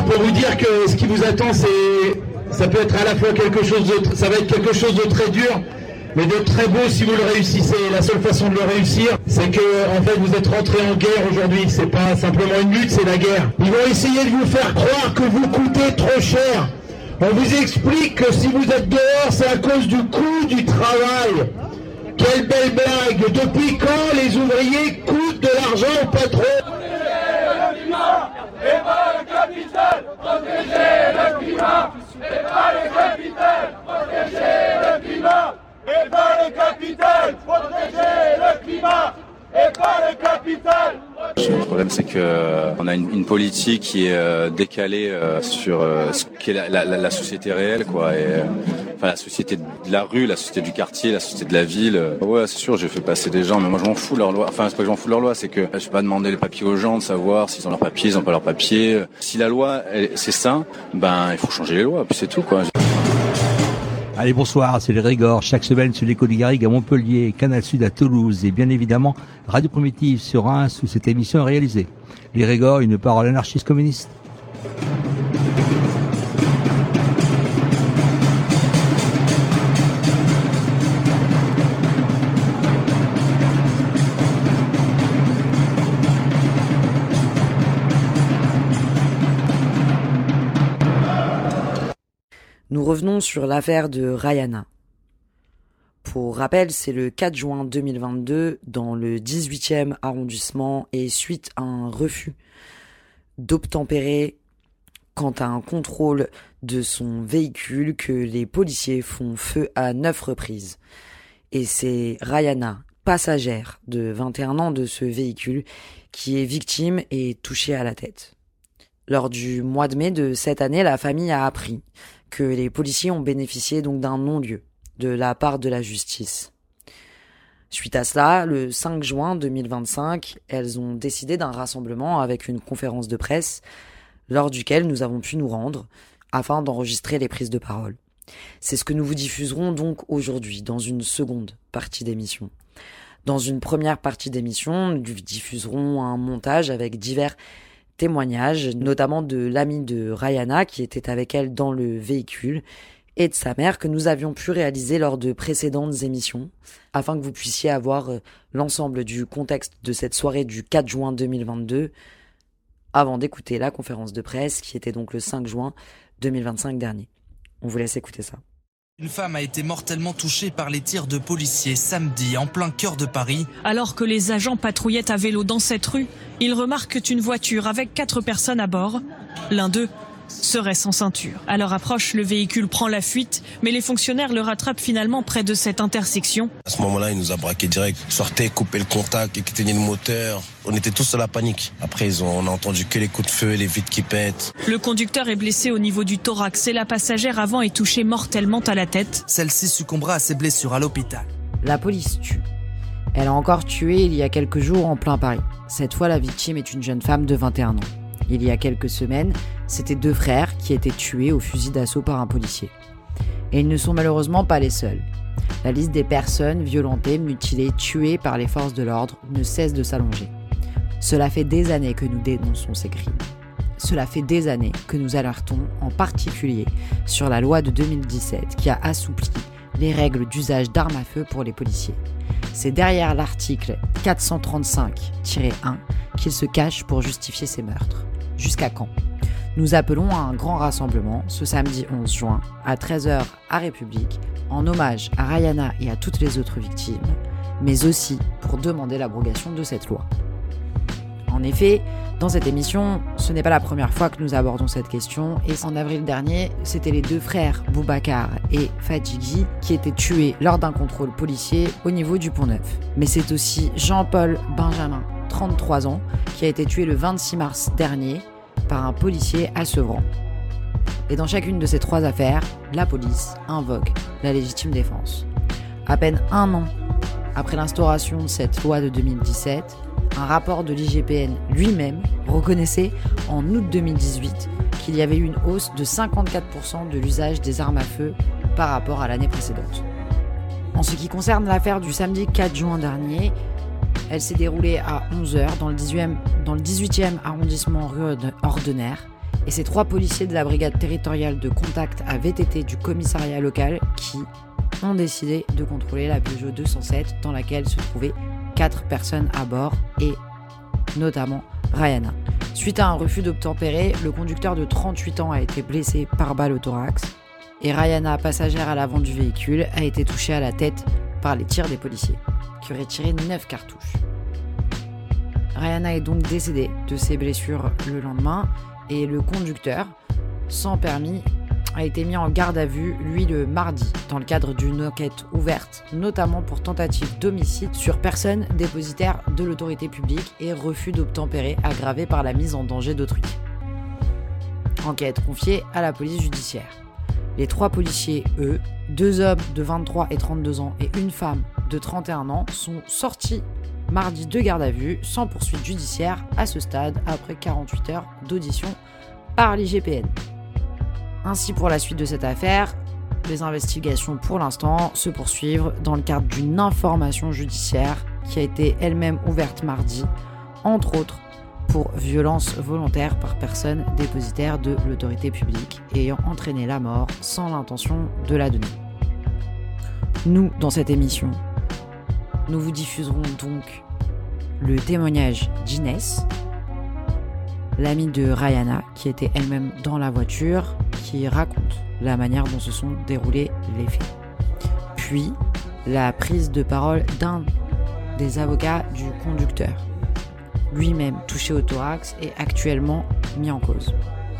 pour vous dire que ce qui vous attend, ça peut être à la fois ça va être quelque chose de très dur, mais de très beau si vous le réussissez. La seule façon de le réussir, c'est que en fait vous êtes rentré en guerre aujourd'hui. C'est pas simplement une lutte, c'est la guerre. Ils vont essayer de vous faire croire que vous coûtez trop cher. On vous explique que si vous êtes dehors, c'est à cause du coût du travail. Quelle belle blague! Depuis quand les ouvriers coûtent de l'argent au patron? Et pas le capital, protéger le climat. Et pas le capital, protéger le climat. Et pas le capital, protéger le climat. Et pas le capital. Le problème, c'est que on a une politique qui est décalée sur ce qu'est la société réelle, quoi. Et enfin, la société de la rue, la société du quartier, la société de la ville. Ouais, c'est sûr, j'ai fait passer des gens, mais moi je m'en fous de leur loi. Enfin, c'est pas que je m'en fous de leur loi, c'est que je vais pas demander les papiers aux gens de savoir s'ils ont leurs papiers, ils ont pas leurs papiers. Si la loi, c'est ça, ben il faut changer les lois, puis c'est tout, quoi. Allez, bonsoir, c'est les Régors, chaque semaine sur l'Écho du Garrigue à Montpellier, Canal Sud à Toulouse et bien évidemment Radio Primitive sur Reims où cette émission est réalisée. Les Régors, une parole anarchiste communiste. Nous revenons sur l'affaire de Rayana. Pour rappel, c'est le 4 juin 2022 dans le 18e arrondissement et suite à un refus d'obtempérer quant à un contrôle de son véhicule que les policiers font feu à 9 reprises. Et c'est Rayana, passagère de 21 ans de ce véhicule, qui est victime et touchée à la tête. Lors du mois de mai de cette année, la famille a appris que les policiers ont bénéficié donc d'un non-lieu de la part de la justice. Suite à cela, le 5 juin 2025, elles ont décidé d'un rassemblement avec une conférence de presse lors duquel nous avons pu nous rendre afin d'enregistrer les prises de parole. C'est ce que nous vous diffuserons donc aujourd'hui dans une seconde partie d'émission. Dans une première partie d'émission, nous diffuserons un montage avec divers témoignages, notamment de l'ami de Rayana qui était avec elle dans le véhicule et de sa mère que nous avions pu réaliser lors de précédentes émissions afin que vous puissiez avoir l'ensemble du contexte de cette soirée du 4 juin 2022 avant d'écouter la conférence de presse qui était donc le 5 juin 2025 dernier. On vous laisse écouter ça. Une femme a été mortellement touchée par les tirs de policiers samedi en plein cœur de Paris. Alors que les agents patrouillaient à vélo dans cette rue, ils remarquent une voiture avec 4 personnes à bord. L'un d'eux serait sans ceinture. À leur approche, le véhicule prend la fuite, mais les fonctionnaires le rattrapent finalement près de cette intersection. À ce moment-là, il nous a braqué direct. Sortez, coupez le contact, éteignez le moteur. On était tous dans la panique. Après, on a entendu que les coups de feu, les vitres qui pètent. Le conducteur est blessé au niveau du thorax et la passagère avant est touchée mortellement à la tête. Celle-ci succombera à ses blessures à l'hôpital. La police tue. Elle a encore tué il y a quelques jours en plein Paris. Cette fois, la victime est une jeune femme de 21 ans. Il y a quelques semaines, c'était 2 frères qui étaient tués au fusil d'assaut par un policier. Et ils ne sont malheureusement pas les seuls. La liste des personnes violentées, mutilées, tuées par les forces de l'ordre ne cesse de s'allonger. Cela fait des années que nous dénonçons ces crimes. Cela fait des années que nous alertons en particulier sur la loi de 2017 qui a assoupli les règles d'usage d'armes à feu pour les policiers. C'est derrière l'article 435-1 qu'il se cache pour justifier ces meurtres. Jusqu'à quand ? Nous appelons à un grand rassemblement ce samedi 11 juin à 13h à République en hommage à Rayana et à toutes les autres victimes, mais aussi pour demander l'abrogation de cette loi. En effet, dans cette émission, ce n'est pas la première fois que nous abordons cette question et en avril dernier, c'était les 2 frères Boubacar et Fadjigui qui étaient tués lors d'un contrôle policier au niveau du Pont-Neuf. Mais c'est aussi Jean-Paul Benjamin, 33 ans, qui a été tué le 26 mars dernier par un policier à Sevran. Et dans chacune de ces 3 affaires, la police invoque la légitime défense. À peine 1 an après l'instauration de cette loi de 2017, un rapport de l'IGPN lui-même reconnaissait en août 2018 qu'il y avait eu une hausse de 54% de l'usage des armes à feu par rapport à l'année précédente. En ce qui concerne l'affaire du samedi 4 juin dernier, elle s'est déroulée à 11h dans le 18e arrondissement rue Ordener Et ces 3 policiers de la brigade territoriale de contact à VTT du commissariat local qui ont décidé de contrôler la Peugeot 207 dans laquelle se trouvaient 4 personnes à bord et notamment Rayana. Suite à un refus d'obtempérer, le conducteur de 38 ans a été blessé par balle au thorax et Rayana, passagère à l'avant du véhicule, a été touchée à la tête par les tirs des policiers qui auraient tiré 9 cartouches. Rayana est donc décédée de ses blessures le lendemain et le conducteur, sans permis, a été mis en garde à vue, lui, le mardi, dans le cadre d'une enquête ouverte, notamment pour tentative d'homicide sur personne dépositaire de l'autorité publique et refus d'obtempérer aggravé par la mise en danger d'autrui. Enquête confiée à la police judiciaire. Les 3 policiers, eux, 2 hommes de 23 et 32 ans et une femme de 31 ans, sont sortis mardi de garde à vue sans poursuite judiciaire à ce stade après 48 heures d'audition par l'IGPN. Ainsi pour la suite de cette affaire, les investigations pour l'instant se poursuivent dans le cadre d'une information judiciaire qui a été elle-même ouverte mardi, entre autres pour violence volontaire par personne dépositaire de l'autorité publique ayant entraîné la mort sans l'intention de la donner. Nous, dans cette émission, nous vous diffuserons donc le témoignage d'Inès, l'amie de Rayana, qui était elle-même dans la voiture, qui raconte la manière dont se sont déroulés les faits. Puis, la prise de parole d'un des avocats du conducteur, lui-même touché au thorax et actuellement mis en cause.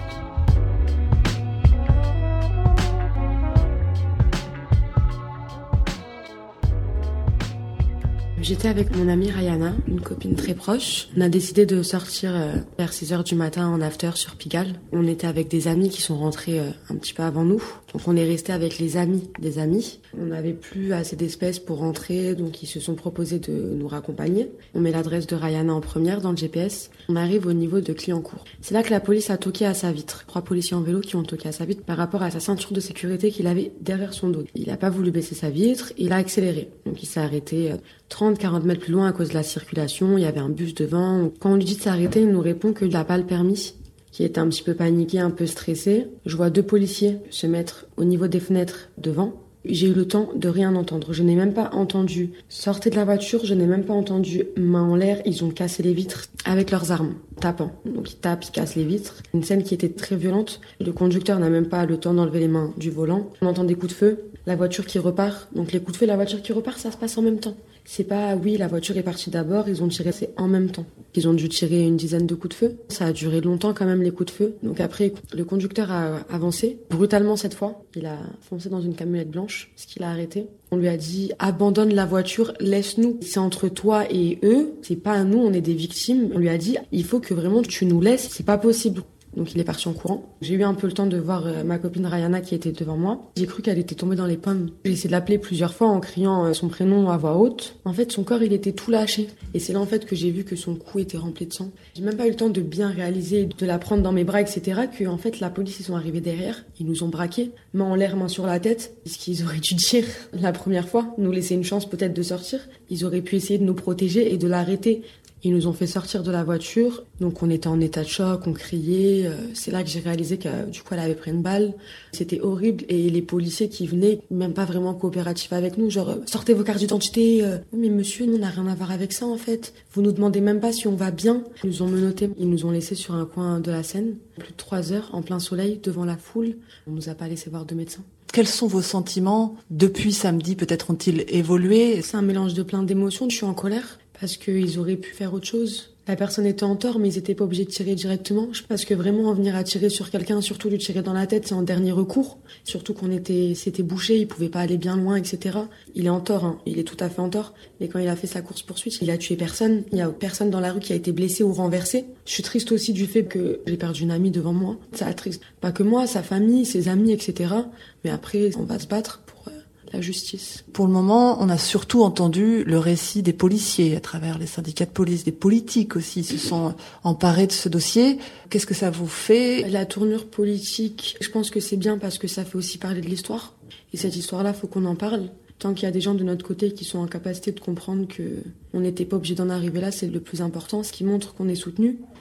J'étais avec mon amie Rayana, une copine très proche. On a décidé de sortir vers 6h du matin en after sur Pigalle. On était avec des amis qui sont rentrés un petit peu avant nous. Donc on est resté avec les amis des amis. On n'avait plus assez d'espèces pour rentrer, donc ils se sont proposés de nous raccompagner. On met l'adresse de Rayana en première dans le GPS. On arrive au niveau de Clignancourt. C'est là que la police a toqué à sa vitre. 3 policiers en vélo qui ont toqué à sa vitre par rapport à sa ceinture de sécurité qu'il avait derrière son dos. Il n'a pas voulu baisser sa vitre, il a accéléré. Donc il s'est arrêté 30-40 mètres plus loin à cause de la circulation. Il y avait un bus devant. Quand on lui dit de s'arrêter, il nous répond qu'il n'a pas le permis, qui est un petit peu paniqué, un peu stressé. Je vois 2 policiers se mettre au niveau des fenêtres devant. J'ai eu le temps de rien entendre. Je n'ai même pas entendu sortez de la voiture, je n'ai même pas entendu main en l'air. Ils ont cassé les vitres avec leurs armes, tapant. Donc ils tapent, ils cassent les vitres. Une scène qui était très violente. Le conducteur n'a même pas le temps d'enlever les mains du volant. On entend des coups de feu, la voiture qui repart. Donc les coups de feu et la voiture qui repart, ça se passe en même temps. C'est pas, oui, la voiture est partie d'abord, ils ont tiré, c'est en même temps. Ils ont dû tirer une dizaine de coups de feu. Ça a duré longtemps quand même, les coups de feu. Donc après, le conducteur a avancé, brutalement cette fois. Il a foncé dans une camionnette blanche, ce qui l'a arrêté. On lui a dit, abandonne la voiture, laisse-nous. C'est entre toi et eux, c'est pas à nous, on est des victimes. On lui a dit, il faut que vraiment tu nous laisses, c'est pas possible. Donc il est parti en courant. J'ai eu un peu le temps de voir ma copine Rayana qui était devant moi. J'ai cru qu'elle était tombée dans les pommes. J'ai essayé de l'appeler plusieurs fois en criant son prénom à voix haute. En fait, son corps, il était tout lâché. Et c'est là, en fait, que j'ai vu que son cou était rempli de sang. J'ai même pas eu le temps de bien réaliser, de la prendre dans mes bras, etc. Que, en fait, la police, ils sont arrivés derrière. Ils nous ont braqués. Main en l'air, main sur la tête. Ce qu'ils auraient dû dire la première fois. Nous laisser une chance peut-être de sortir. Ils auraient pu essayer de nous protéger et de l'arrêter. Ils nous ont fait sortir de la voiture, donc on était en état de choc, on criait. C'est là que j'ai réalisé que du coup elle avait pris une balle. C'était horrible et les policiers qui venaient, même pas vraiment coopératifs avec nous, genre sortez vos cartes d'identité. Mais monsieur, on n'a rien à voir avec ça en fait. Vous nous demandez même pas si on va bien. Ils nous ont menottés, ils nous ont laissés sur un coin de la Seine, plus de 3 heures en plein soleil devant la foule. On nous a pas laissé voir de médecin. Quels sont vos sentiments depuis samedi? Peut-être ont-ils évolué? C'est un mélange de plein d'émotions. Je suis en colère. Parce qu'ils auraient pu faire autre chose. La personne était en tort, mais ils étaient pas obligés de tirer directement. Parce que vraiment, en venir à tirer sur quelqu'un, surtout lui tirer dans la tête, c'est en dernier recours. Surtout c'était bouché, il pouvait pas aller bien loin, etc. Il est en tort, hein. Il est tout à fait en tort. Mais quand il a fait sa course-poursuite, il a tué personne. Il y a personne dans la rue qui a été blessé ou renversé. Je suis triste aussi du fait que j'ai perdu une amie devant moi. Ça attriste pas que moi, sa famille, ses amis, etc. Mais après, on va se battre pour la justice. Pour le moment, on a surtout entendu le récit des policiers à travers les syndicats de police, des politiques aussi se sont emparés de ce dossier. Qu'est-ce que ça vous fait? La tournure politique, je pense que c'est bien parce que ça fait aussi parler de l'histoire. Et cette histoire-là, faut qu'on en parle. Tant qu'il y a des gens de notre côté qui sont en capacité de comprendre que on n'était pas obligé d'en arriver là, c'est le plus important, ce qui montre qu'on est soutenu.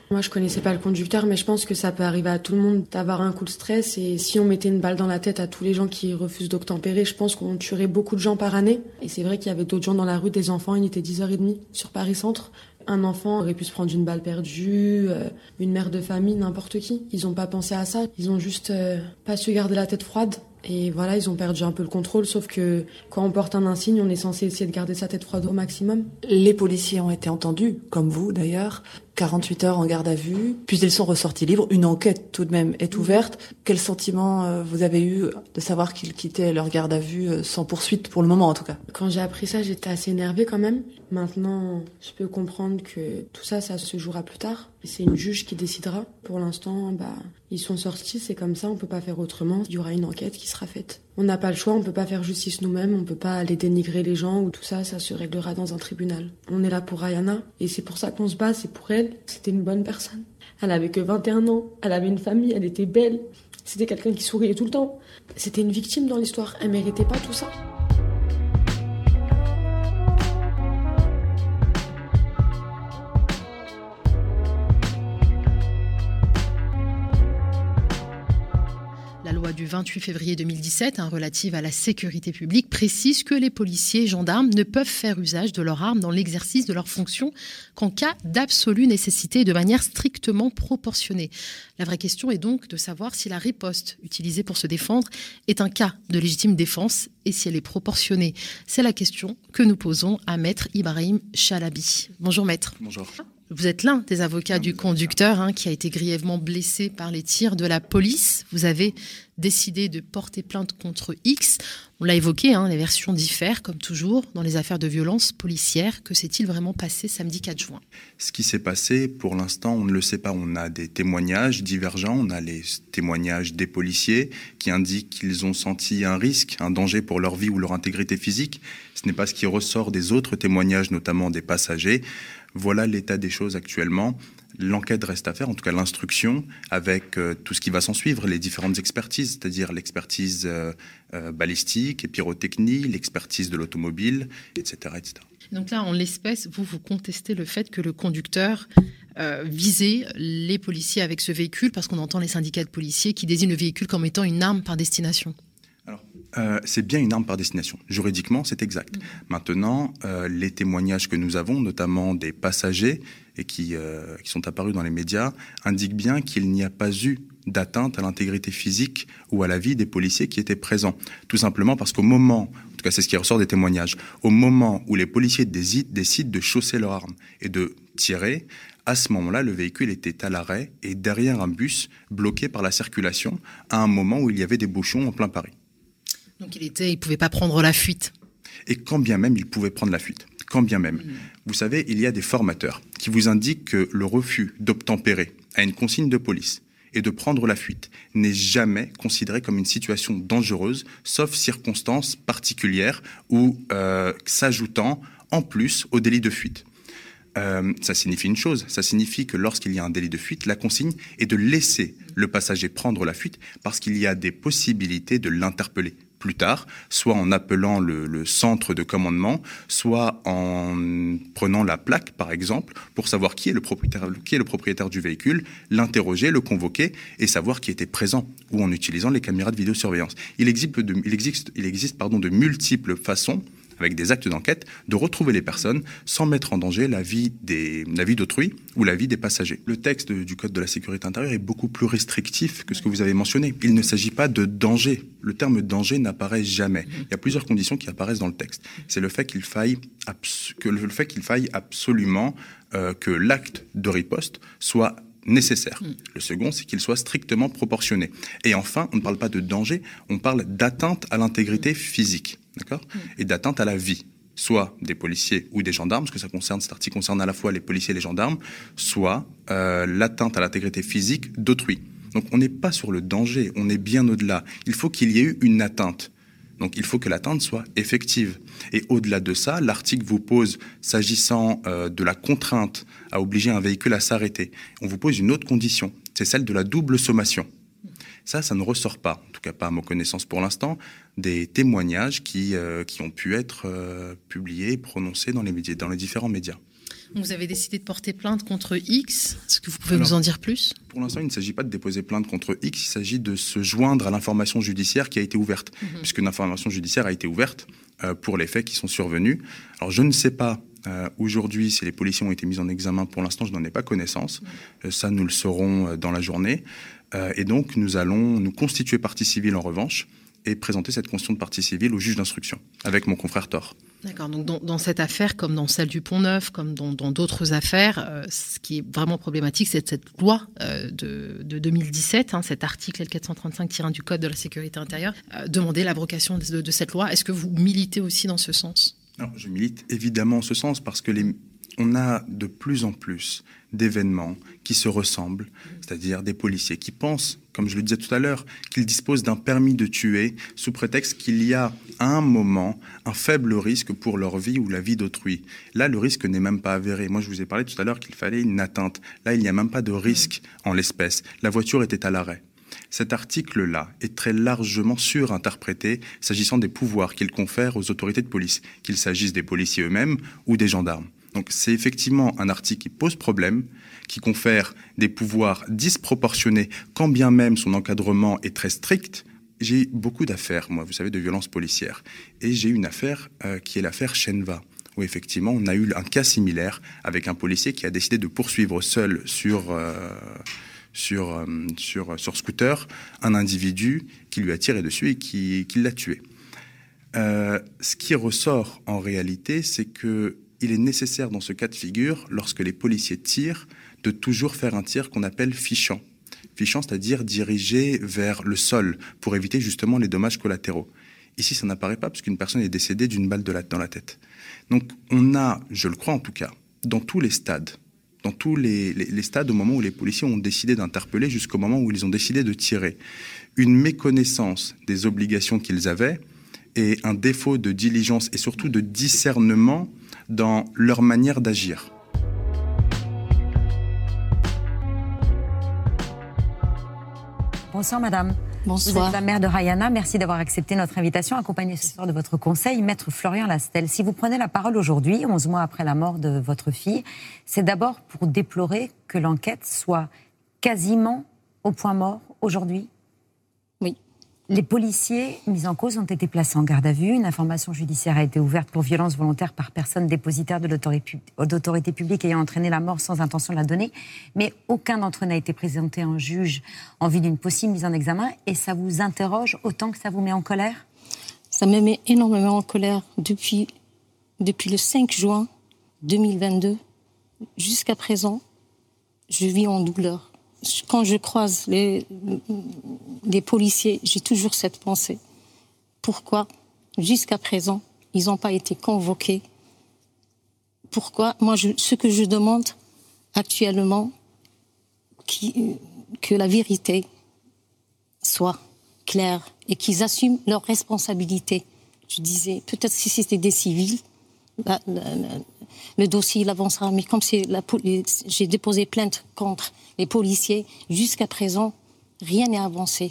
Moi, je connaissais pas le conducteur, mais je pense que ça peut arriver à tout le monde d'avoir un coup de stress. Et si on mettait une balle dans la tête à tous les gens qui refusent d'obtempérer, je pense qu'on tuerait beaucoup de gens par année. Et c'est vrai qu'il y avait d'autres gens dans la rue, des enfants, il était 10h30 sur Paris-Centre. Un enfant aurait pu se prendre une balle perdue, une mère de famille, n'importe qui. Ils ont pas pensé à ça, ils ont juste pas su garder la tête froide. Et voilà, ils ont perdu un peu le contrôle, sauf que quand on porte un insigne, on est censé essayer de garder sa tête froide au maximum. Les policiers ont été entendus, comme vous d'ailleurs, 48 heures en garde à vue, puis ils sont ressortis libres. Une enquête tout de même est ouverte. Quel sentiment vous avez eu de savoir qu'ils quittaient leur garde à vue sans poursuite, pour le moment en tout cas? Quand j'ai appris ça, j'étais assez énervée quand même. Maintenant, je peux comprendre que tout ça, ça se jouera plus tard. C'est une juge qui décidera. Pour l'instant, ils sont sortis, c'est comme ça, on peut pas faire autrement. Il y aura une enquête qui sera faite. On n'a pas le choix, on peut pas faire justice nous-mêmes, on peut pas aller dénigrer les gens ou tout ça, ça se réglera dans un tribunal. On est là pour Rayana et c'est pour ça qu'on se bat, c'est pour elle. C'était une bonne personne. Elle avait que 21 ans, elle avait une famille, elle était belle. C'était quelqu'un qui souriait tout le temps. C'était une victime dans l'histoire, elle méritait pas tout ça. La loi du 28 février 2017, relative à la sécurité publique, précise que les policiers et gendarmes ne peuvent faire usage de leurs armes dans l'exercice de leurs fonctions qu'en cas d'absolue nécessité et de manière strictement proportionnée. La vraie question est donc de savoir si la riposte utilisée pour se défendre est un cas de légitime défense et si elle est proportionnée. C'est la question que nous posons à Maître Ibrahim Chalabi. Bonjour Maître. Bonjour. Vous êtes l'un des avocats du conducteur qui a été grièvement blessé par les tirs de la police. Vous avez décidé de porter plainte contre X. On l'a évoqué, les versions diffèrent, comme toujours, dans les affaires de violence policière. Que s'est-il vraiment passé samedi 4 juin ? Ce qui s'est passé, pour l'instant, on ne le sait pas. On a des témoignages divergents. On a les témoignages des policiers qui indiquent qu'ils ont senti un risque, un danger pour leur vie ou leur intégrité physique. Ce n'est pas ce qui ressort des autres témoignages, notamment des passagers. Voilà l'état des choses actuellement. L'enquête reste à faire, en tout cas l'instruction, avec tout ce qui va s'en suivre, les différentes expertises, c'est-à-dire l'expertise balistique et pyrotechnie, l'expertise de l'automobile, etc., etc. Donc là, en l'espèce, vous contestez le fait que le conducteur visait les policiers avec ce véhicule, parce qu'on entend les syndicats de policiers qui désignent le véhicule comme étant une arme par destination. C'est bien une arme par destination. Juridiquement, c'est exact. Maintenant, les témoignages que nous avons, notamment des passagers et qui sont apparus dans les médias, indiquent bien qu'il n'y a pas eu d'atteinte à l'intégrité physique ou à la vie des policiers qui étaient présents. Tout simplement parce qu'au moment, en tout cas c'est ce qui ressort des témoignages, au moment où les policiers décident de chausser leurs armes et de tirer, à ce moment-là, le véhicule était à l'arrêt et derrière un bus bloqué par la circulation à un moment où il y avait des bouchons en plein Paris. Donc il pouvait pas prendre la fuite. Et quand bien même il pouvait prendre la fuite, quand bien même. Vous savez, il y a des formateurs qui vous indiquent que le refus d'obtempérer à une consigne de police et de prendre la fuite n'est jamais considéré comme une situation dangereuse, sauf circonstances particulières ou s'ajoutant en plus au délit de fuite. Ça signifie une chose, ça signifie que lorsqu'il y a un délit de fuite, la consigne est de laisser le passager prendre la fuite parce qu'il y a des possibilités de l'interpeller plus tard, soit en appelant le centre de commandement, soit en prenant la plaque, par exemple, pour savoir qui est le propriétaire du véhicule, l'interroger, le convoquer et savoir qui était présent, ou en utilisant les caméras de vidéosurveillance. Il existe de multiples façons, avec des actes d'enquête, de retrouver les personnes sans mettre en danger la vie d'autrui ou la vie des passagers. Le texte du Code de la sécurité intérieure est beaucoup plus restrictif que ce que vous avez mentionné. Il ne s'agit pas de danger. Le terme danger n'apparaît jamais. Il y a plusieurs conditions qui apparaissent dans le texte. C'est le fait qu'il faille absolument que l'acte de riposte soit nécessaire. Le second, c'est qu'il soit strictement proportionné. Et enfin, on ne parle pas de danger, on parle d'atteinte à l'intégrité physique, d'accord ? Et d'atteinte à la vie, soit des policiers ou des gendarmes, parce que cet article concerne à la fois les policiers et les gendarmes, soit l'atteinte à l'intégrité physique d'autrui. Donc on n'est pas sur le danger, on est bien au-delà. Il faut qu'il y ait eu une atteinte. Donc il faut que l'atteinte soit effective. Et au-delà de ça, l'article vous pose, s'agissant de la contrainte à obliger un véhicule à s'arrêter, on vous pose une autre condition, c'est celle de la double sommation. Ça ne ressort pas, en tout cas pas à ma connaissance pour l'instant, des témoignages qui ont pu être publiés et prononcés dans les différents médias. Vous avez décidé de porter plainte contre X. Est-ce que vous pouvez nous en dire plus ? Pour l'instant, il ne s'agit pas de déposer plainte contre X, il s'agit de se joindre à l'information judiciaire qui a été ouverte, puisque une information judiciaire a été ouverte pour les faits qui sont survenus. Alors je ne sais pas aujourd'hui si les policiers ont été mis en examen. Pour l'instant, je n'en ai pas connaissance. Ça, nous le saurons dans la journée. Et donc, nous allons nous constituer partie civile en revanche et présenter cette constitution de partie civile au juge d'instruction avec mon confrère Thor. D'accord, donc dans cette affaire, comme dans celle du Pont-Neuf, comme dans d'autres affaires, ce qui est vraiment problématique, c'est cette loi de 2017, cet article L435-1 du Code de la sécurité intérieure, demander l'abrogation de cette loi. Est-ce que vous militez aussi dans ce sens ? Alors, je milite évidemment en ce sens parce que on a de plus en plus d'événements qui se ressemblent, c'est-à-dire des policiers qui pensent, comme je le disais tout à l'heure, qu'ils disposent d'un permis de tuer sous prétexte qu'il y a à un moment un faible risque pour leur vie ou la vie d'autrui. Là, le risque n'est même pas avéré. Moi, je vous ai parlé tout à l'heure qu'il fallait une atteinte. Là, il n'y a même pas de risque en l'espèce. La voiture était à l'arrêt. Cet article-là est très largement surinterprété s'agissant des pouvoirs qu'il confère aux autorités de police, qu'il s'agisse des policiers eux-mêmes ou des gendarmes. Donc c'est effectivement un article qui pose problème, qui confère des pouvoirs disproportionnés, quand bien même son encadrement est très strict. J'ai eu beaucoup d'affaires, moi, vous savez, de violences policières. Et j'ai eu une affaire qui est l'affaire Chenva, où effectivement on a eu un cas similaire avec un policier qui a décidé de poursuivre seul sur scooter un individu qui lui a tiré dessus et qui l'a tué. Ce qui ressort en réalité, c'est que il est nécessaire dans ce cas de figure, lorsque les policiers tirent, de toujours faire un tir qu'on appelle fichant. Fichant, c'est-à-dire dirigé vers le sol, pour éviter justement les dommages collatéraux. Ici, ça n'apparaît pas, parce qu'une personne est décédée d'une balle dans la tête. Donc, on a, je le crois en tout cas, dans tous les stades, les stades au moment où les policiers ont décidé d'interpeller jusqu'au moment où ils ont décidé de tirer, une méconnaissance des obligations qu'ils avaient et un défaut de diligence et surtout de discernement dans leur manière d'agir. Bonsoir madame. Bonsoir. Vous êtes la mère de Rayana. Merci d'avoir accepté notre invitation, accompagnée ce soir de votre conseil, maître Florian Lastel. Si vous prenez la parole aujourd'hui, 11 mois après la mort de votre fille, c'est d'abord pour déplorer que l'enquête soit quasiment au point mort aujourd'hui. Oui. Les policiers mis en cause ont été placés en garde à vue. Une information judiciaire a été ouverte pour violence volontaire par personne dépositaire de l'autorité publique ayant entraîné la mort sans intention de la donner. Mais aucun d'entre eux n'a été présenté en juge en vue d'une possible mise en examen. Et ça vous interroge autant que ça vous met en colère ? Ça me met énormément en colère depuis le 5 juin 2022 jusqu'à présent. Je vis en douleur. Quand je croise les policiers, j'ai toujours cette pensée. Pourquoi, jusqu'à présent, ils n'ont pas été convoqués ? Pourquoi ? Moi, ce que je demande actuellement, que la vérité soit claire et qu'ils assument leurs responsabilités. Je disais, peut-être si c'était des civils, le dossier il avancera, mais comme j'ai déposé plainte contre les policiers, jusqu'à présent, rien n'est avancé.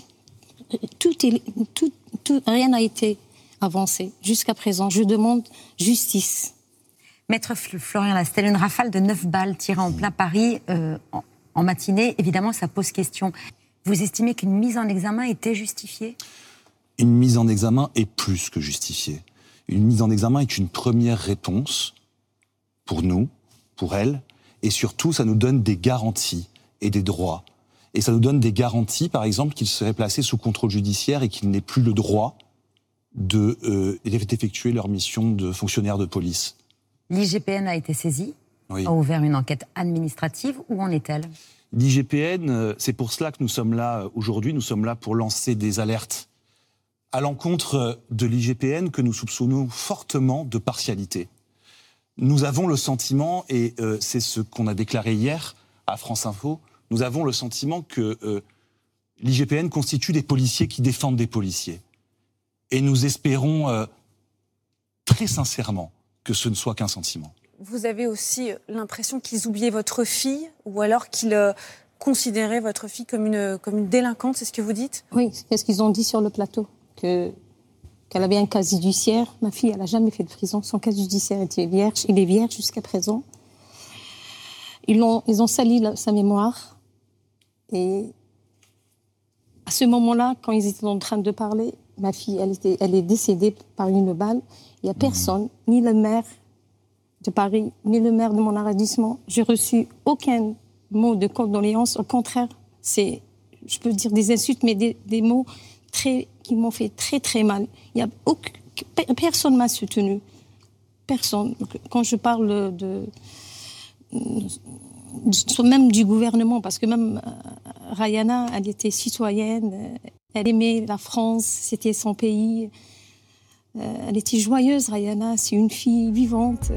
Rien n'a été avancé. Jusqu'à présent, je demande justice. Maître Florian Lastel, une rafale de 9 balles tirées en plein Paris en matinée, évidemment, ça pose question. Vous estimez qu'une mise en examen était justifiée ? Une mise en examen est plus que justifiée. Une mise en examen est une première réponse pour nous, pour elle, et surtout, ça nous donne des garanties et des droits. Et ça nous donne des garanties, par exemple, qu'il serait placé sous contrôle judiciaire et qu'il n'ait plus le droit d'effectuer leur mission de fonctionnaire de police. L'IGPN a été saisie, oui. A ouvert une enquête administrative. Où en est-elle ? L'IGPN, c'est pour cela que nous sommes là aujourd'hui. Nous sommes là pour lancer des alertes à l'encontre de l'IGPN que nous soupçonnons fortement de partialité. Nous avons le sentiment, et c'est ce qu'on a déclaré hier à France Info, nous avons le sentiment que l'IGPN constitue des policiers qui défendent des policiers. Et nous espérons très sincèrement que ce ne soit qu'un sentiment. Vous avez aussi l'impression qu'ils oubliaient votre fille, ou alors qu'ils considéraient votre fille comme une délinquante, c'est ce que vous dites ? Oui, c'est ce qu'ils ont dit sur le plateau, qu'elle avait un casier judiciaire. Ma fille, elle n'a jamais fait de prison. Son casier judiciaire était vierge. Il est vierge jusqu'à présent. Ils ont sali sa mémoire. Et à ce moment-là, quand ils étaient en train de parler, ma fille, elle est décédée par une balle. Il n'y a personne, ni le maire de Paris, ni le maire de mon arrondissement. J'ai reçu aucun mot de condoléance. Au contraire, je peux dire des insultes, mais des mots qui m'ont fait très, très mal. Personne ne m'a soutenue. Personne. Quand je parle même du gouvernement, parce que même Rayana, elle était citoyenne, elle aimait la France, c'était son pays. Elle était joyeuse, Rayana, c'est une fille vivante.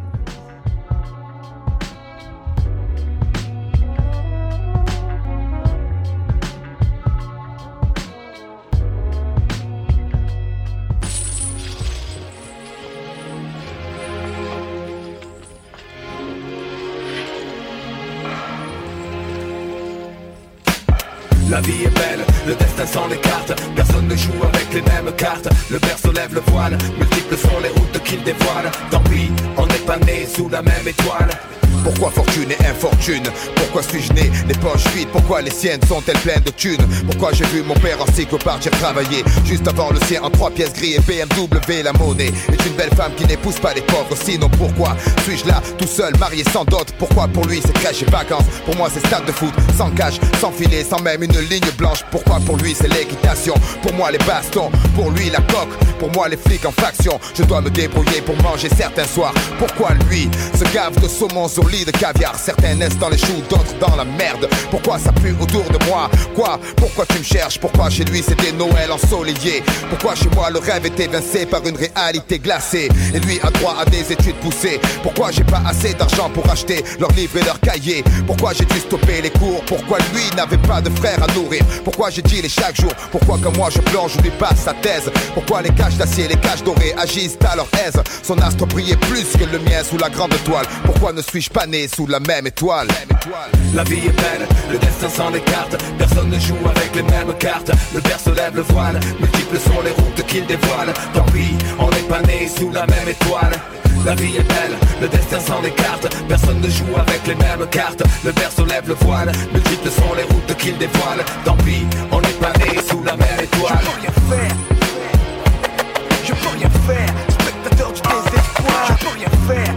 La vie est belle, le destin s'en écarte. Personne ne joue avec les mêmes cartes. Le berceau lève le voile, multiples sont les routes qu'il dévoile. Tant pis, on n'est pas né sous la même étoile. Pourquoi fortune et infortune? Pourquoi suis-je né les poches vides? Pourquoi les siennes sont-elles pleines de thunes? Pourquoi j'ai vu mon père en cycle partir travailler juste avant le sien en 3 pièces gris et BMW? La monnaie est une belle femme qui n'épouse pas les pauvres. Sinon pourquoi suis-je là tout seul, marié sans dot? Pourquoi pour lui c'est crèche et vacances? Pour moi c'est stade de foot, sans cash, sans filet, sans même une ligne blanche. Pourquoi pour lui c'est l'équitation? Pour moi les bastons, pour lui la coque. Pour moi les flics en faction. Je dois me débrouiller pour manger certains soirs. Pourquoi lui se gave de saumon sur lit de caviar? Certains naissent dans les choux, d'autres dans la merde. Pourquoi ça pue autour de moi? Quoi? Pourquoi tu me cherches? Pourquoi chez lui c'était Noël ensoleillé? Pourquoi chez moi le rêve est évincé par une réalité glacée? Et lui a droit à des études poussées. Pourquoi j'ai pas assez d'argent pour acheter leurs livres et leurs cahiers? Pourquoi j'ai dû stopper les cours? Pourquoi lui n'avait pas de frère à nourrir? Pourquoi j'ai dit les chaque jour? Pourquoi comme moi je plonge, je lui passe sa thèse? Pourquoi les caches d'acier, les caches dorées agissent à leur aise? Son astre brillait plus que le mien sous la grande toile. Pourquoi ne suis-je pas né sous la même étoile? La vie est belle, le destin s'en écarte. Personne ne joue avec les mêmes cartes. Le berceau lève le voile, multiples sont les routes qu'il dévoile. Tant pis, on n'est pas né sous la même étoile. La vie est belle, le destin s'en écarte. Personne ne joue avec les mêmes cartes. Le berceau lève le voile, multiples sont les routes qu'il dévoile. Tant pis, on n'est pas né sous la même étoile. Je peux rien faire, je peux rien faire. Spectateur du désespoir, je peux rien faire.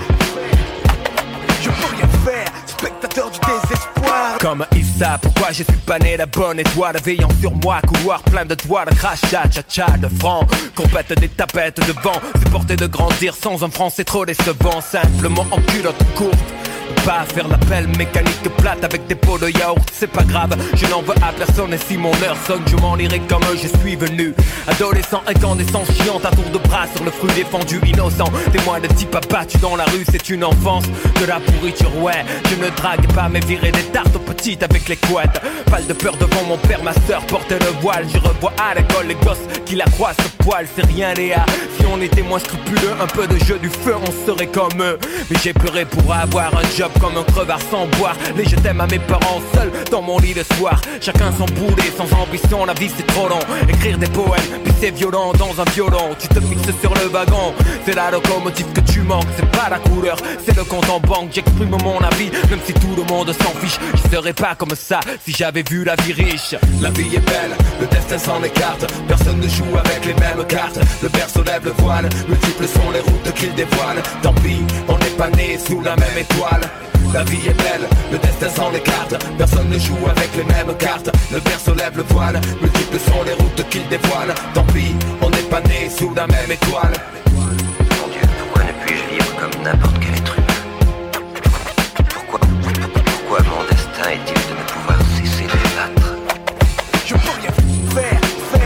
Je peux rien faire, spectateur du désespoir. Comme Issa, pourquoi je suis pas né la bonne étoile? Veillant sur moi, couloir plein de toits, de crachat, tcha-tcha, de francs. Compète des tapettes de vent, c'est porté de grandir sans un franc, c'est trop décevant. Simplement en culotte courte, pas faire l'appel mécanique plate avec des pots de yaourt, c'est pas grave, je n'en veux à personne. Et si mon heure sonne, je m'en irai comme je suis venu. Adolescent incandescent, chiant à tour de bras sur le fruit défendu, innocent. Témoin de type abattu dans la rue, c'est une enfance de la pourriture, ouais. Je ne drague pas mais virer des tartes aux petites avec les couettes. Pas de peur devant mon père, ma sœur portait le voile. Je revois à l'école les gosses qui la croient ce poil, c'est rien Léa. Si on était moins scrupuleux, un peu de jeu du feu, on serait comme eux. Mais j'ai pleuré pour avoir un job comme un crevard sans boire. Les je t'aime à mes parents seuls dans mon lit le soir. Chacun son boulet, sans ambition, la vie c'est trop long. Écrire des poèmes, puis c'est violent dans un violon. Tu te fixes sur le wagon, c'est la locomotive que tu manques. C'est pas la couleur, c'est le compte en banque. J'exprime mon avis, même si tout le monde s'en fiche. Je serais pas comme ça si j'avais vu la vie riche. La vie est belle, le destin s'en écarte. Personne ne joue avec les mêmes cartes. Le berceau lève le voile, multiples sont les routes qu'il dévoile. Tant pis, on n'est pas né sous la même étoile. La vie est belle, le destin s'en écarte. Personne ne joue avec les mêmes cartes. Le berceau lève le voile, multiples sont les routes qu'il dévoile. Tant pis, on n'est pas né sous la même étoile. Mon Dieu, pourquoi ne puis-je vivre comme n'importe quel être humain? Pourquoi mon destin est-il de ne pouvoir cesser de battre? Je peux rien faire.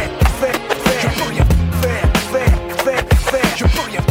Je peux rien faire. Je peux rien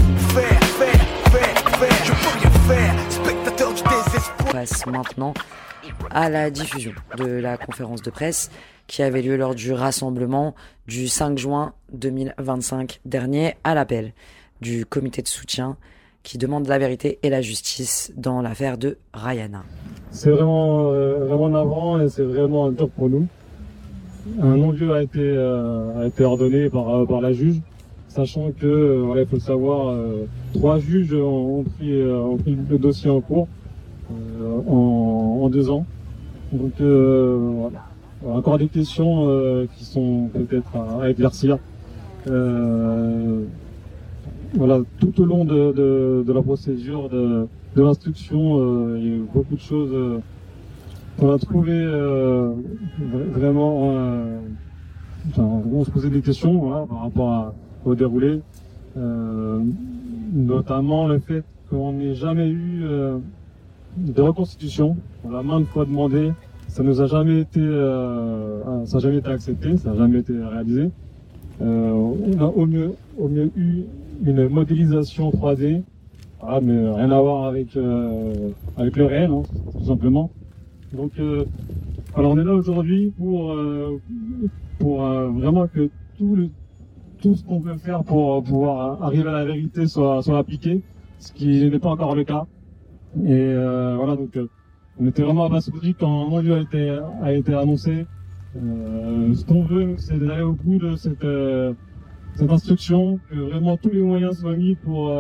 faire. Je peux rien faire. Spectateur du désespoir. On passe maintenant à la diffusion de la conférence de presse qui avait lieu lors du rassemblement du 5 juin 2025 dernier à l'appel du comité de soutien qui demande la vérité et la justice dans l'affaire de Rayana. C'est vraiment navrant et c'est vraiment dur pour nous. Un non-lieu a été ordonné par la juge, sachant que, il faut le savoir, 3 juges ont pris le dossier en cours en en 2 ans. Donc voilà. Encore des questions qui sont peut-être à éclaircir. Voilà, tout au long de la procédure de l'instruction, il y a eu beaucoup de choses qu'on a trouvées vraiment. On se posait des questions voilà, par rapport au déroulé, notamment le fait qu'on n'ait jamais eu de reconstitution. On l'a maintes fois demandé, ça nous a jamais été, ça n'a jamais été accepté, ça n'a jamais été réalisé. On a au mieux eu une modélisation 3D, voilà, mais rien à voir avec le réel, hein, tout simplement. Donc, alors on est là aujourd'hui pour vraiment que tout ce qu'on peut faire pour pouvoir arriver à la vérité soit appliqué, ce qui n'est pas encore le cas. Et voilà, donc on était vraiment abasourdis quand un lieu a été annoncé. Ce qu'on veut, c'est d'aller au bout de cette instruction, que vraiment tous les moyens soient mis pour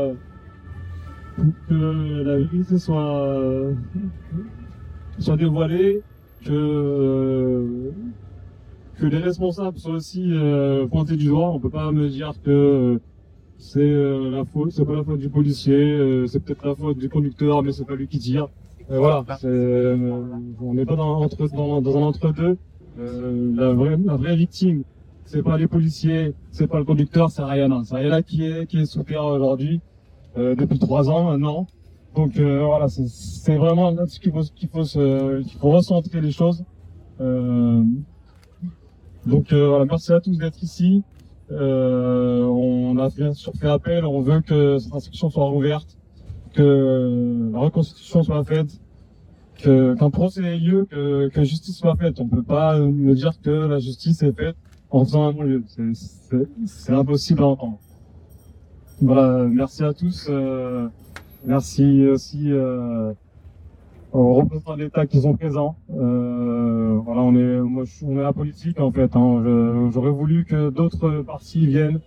que la vérité soit dévoilée, que les responsables soient aussi pointés du doigt. On peut pas me dire que c'est pas la faute du policier, c'est peut-être la faute du conducteur, mais c'est pas lui qui tire. Voilà, on n'est pas dans un entre-deux. La vraie victime, c'est pas les policiers, c'est pas le conducteur, c'est Rayana. C'est Rayana qui est sous terre aujourd'hui depuis 3 ans maintenant. Donc voilà, c'est vraiment là qu'il faut recentrer les choses. Donc voilà, merci à tous d'être ici. On a bien sûr fait appel, on veut que cette instruction soit rouverte, que la reconstitution soit faite, qu'un procès ait lieu, que justice soit faite. On peut pas me dire que la justice est faite en faisant un non-lieu. C'est impossible à entendre. Voilà, merci à tous. Merci aussi aux représentants de l'État qui sont présents. Voilà, on est apolitique en fait. Hein. J'aurais voulu que d'autres partis viennent.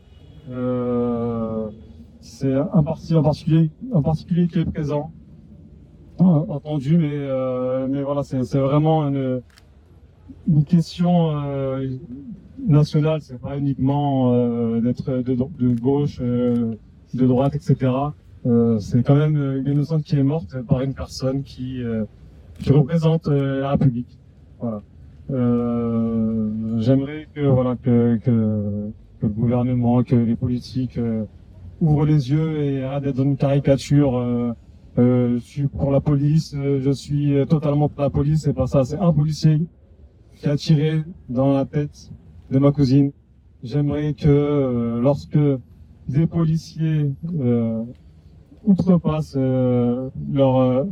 C'est un parti en particulier qui est présent. Entendu, mais voilà, c'est vraiment une question nationale. C'est pas uniquement d'être de gauche, de droite, etc. C'est quand même une innocente qui est morte par une personne qui représente la République. Voilà. J'aimerais que le gouvernement, que les politiques ouvrent les yeux et arrêtent d'être dans une caricature. Je suis pour la police, je suis totalement pour la police, c'est pas ça. C'est un policier qui a tiré dans la tête de ma cousine. J'aimerais que lorsque des policiers outrepassent leurs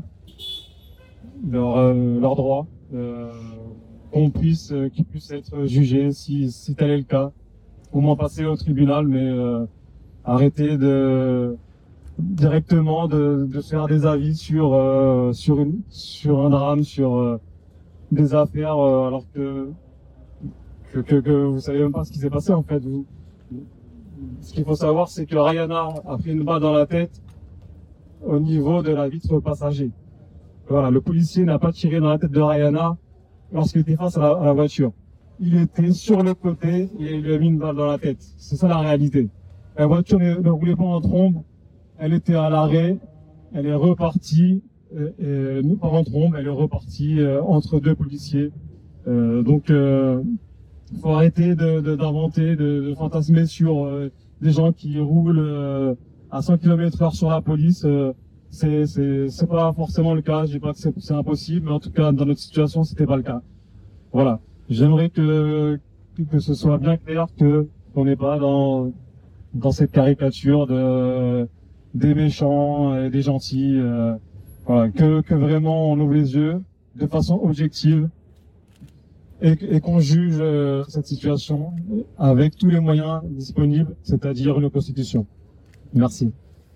droits, qu'ils puissent être jugés si tel est le cas. Au moins passer au tribunal, mais arrêter directement de faire des avis sur un drame, sur des affaires, alors que vous savez même pas ce qui s'est passé en fait. Ce qu'il faut savoir, c'est que Rayana a pris une balle dans la tête au niveau de la vitre passager. Voilà, le policier n'a pas tiré dans la tête de Rayana lorsqu'il était face à la voiture. Il était sur le côté et il lui a mis une balle dans la tête. C'est ça la réalité. La voiture ne roulait pas en trombe, elle était à l'arrêt, elle est repartie, pas en trombe, elle est repartie entre 2 policiers. Donc, il faut arrêter d'inventer, de fantasmer sur des gens qui roulent à 100 km/h sur la police. C'est pas forcément le cas. Je dis pas que c'est impossible, mais en tout cas dans notre situation, c'était pas le cas. Voilà. J'aimerais que ce soit bien clair que on n'est pas dans cette caricature des méchants et des gentils. Voilà. Que vraiment on ouvre les yeux de façon objective. Et qu'on juge cette situation avec tous les moyens disponibles, c'est-à-dire une constitution. Merci.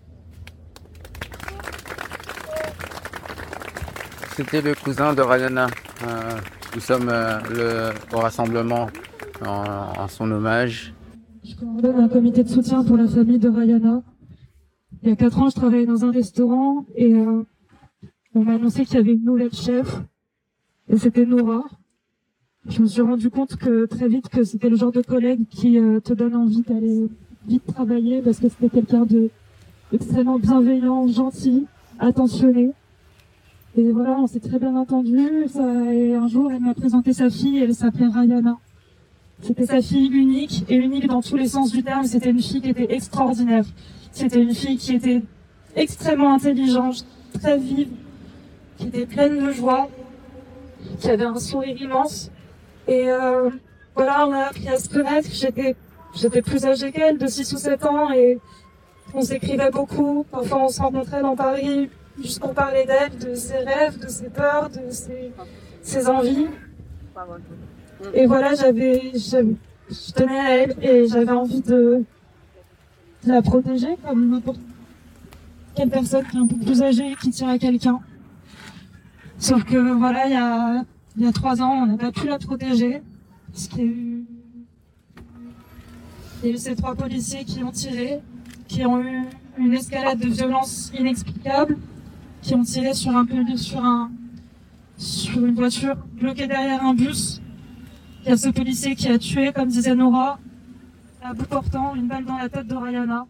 C'était le cousin de Rayana. Nous sommes au rassemblement en son hommage. Je coordonne un comité de soutien pour la famille de Rayana. Il y a 4 ans, je travaillais dans un restaurant et on m'a annoncé qu'il y avait une nouvelle chef. Et c'était Nora. Je me suis rendu compte que très vite que c'était le genre de collègue qui te donne envie d'aller vite travailler parce que c'était quelqu'un de extrêmement bienveillant, gentil, attentionné. Et voilà, on s'est très bien entendu. Et un jour, elle m'a présenté sa fille, elle s'appelait Rayana. C'était sa fille unique, et unique dans tous les sens du terme. C'était une fille qui était extraordinaire. C'était une fille qui était extrêmement intelligente, très vive, qui était pleine de joie, qui avait un sourire immense. Et voilà, on a appris à se connaître. J'étais plus âgée qu'elle, de 6 ou 7 ans, et on s'écrivait beaucoup. Parfois, on se rencontrait dans Paris juste pour parler d'elle, de ses rêves, de ses peurs, de ses envies. Et voilà, je tenais à elle et j'avais envie de la protéger comme n'importe quelle personne qui est un peu plus âgée et qui tient à quelqu'un. Sauf que voilà, il y a 3 ans, on n'a pas pu la protéger parce qu'il y a eu ces 3 policiers qui ont tiré, qui ont eu une escalade de violence inexplicable, qui ont tiré sur une voiture bloquée derrière un bus. Il y a ce policier qui a tué, comme disait Nora, à bout portant, une balle dans la tête de Rayana.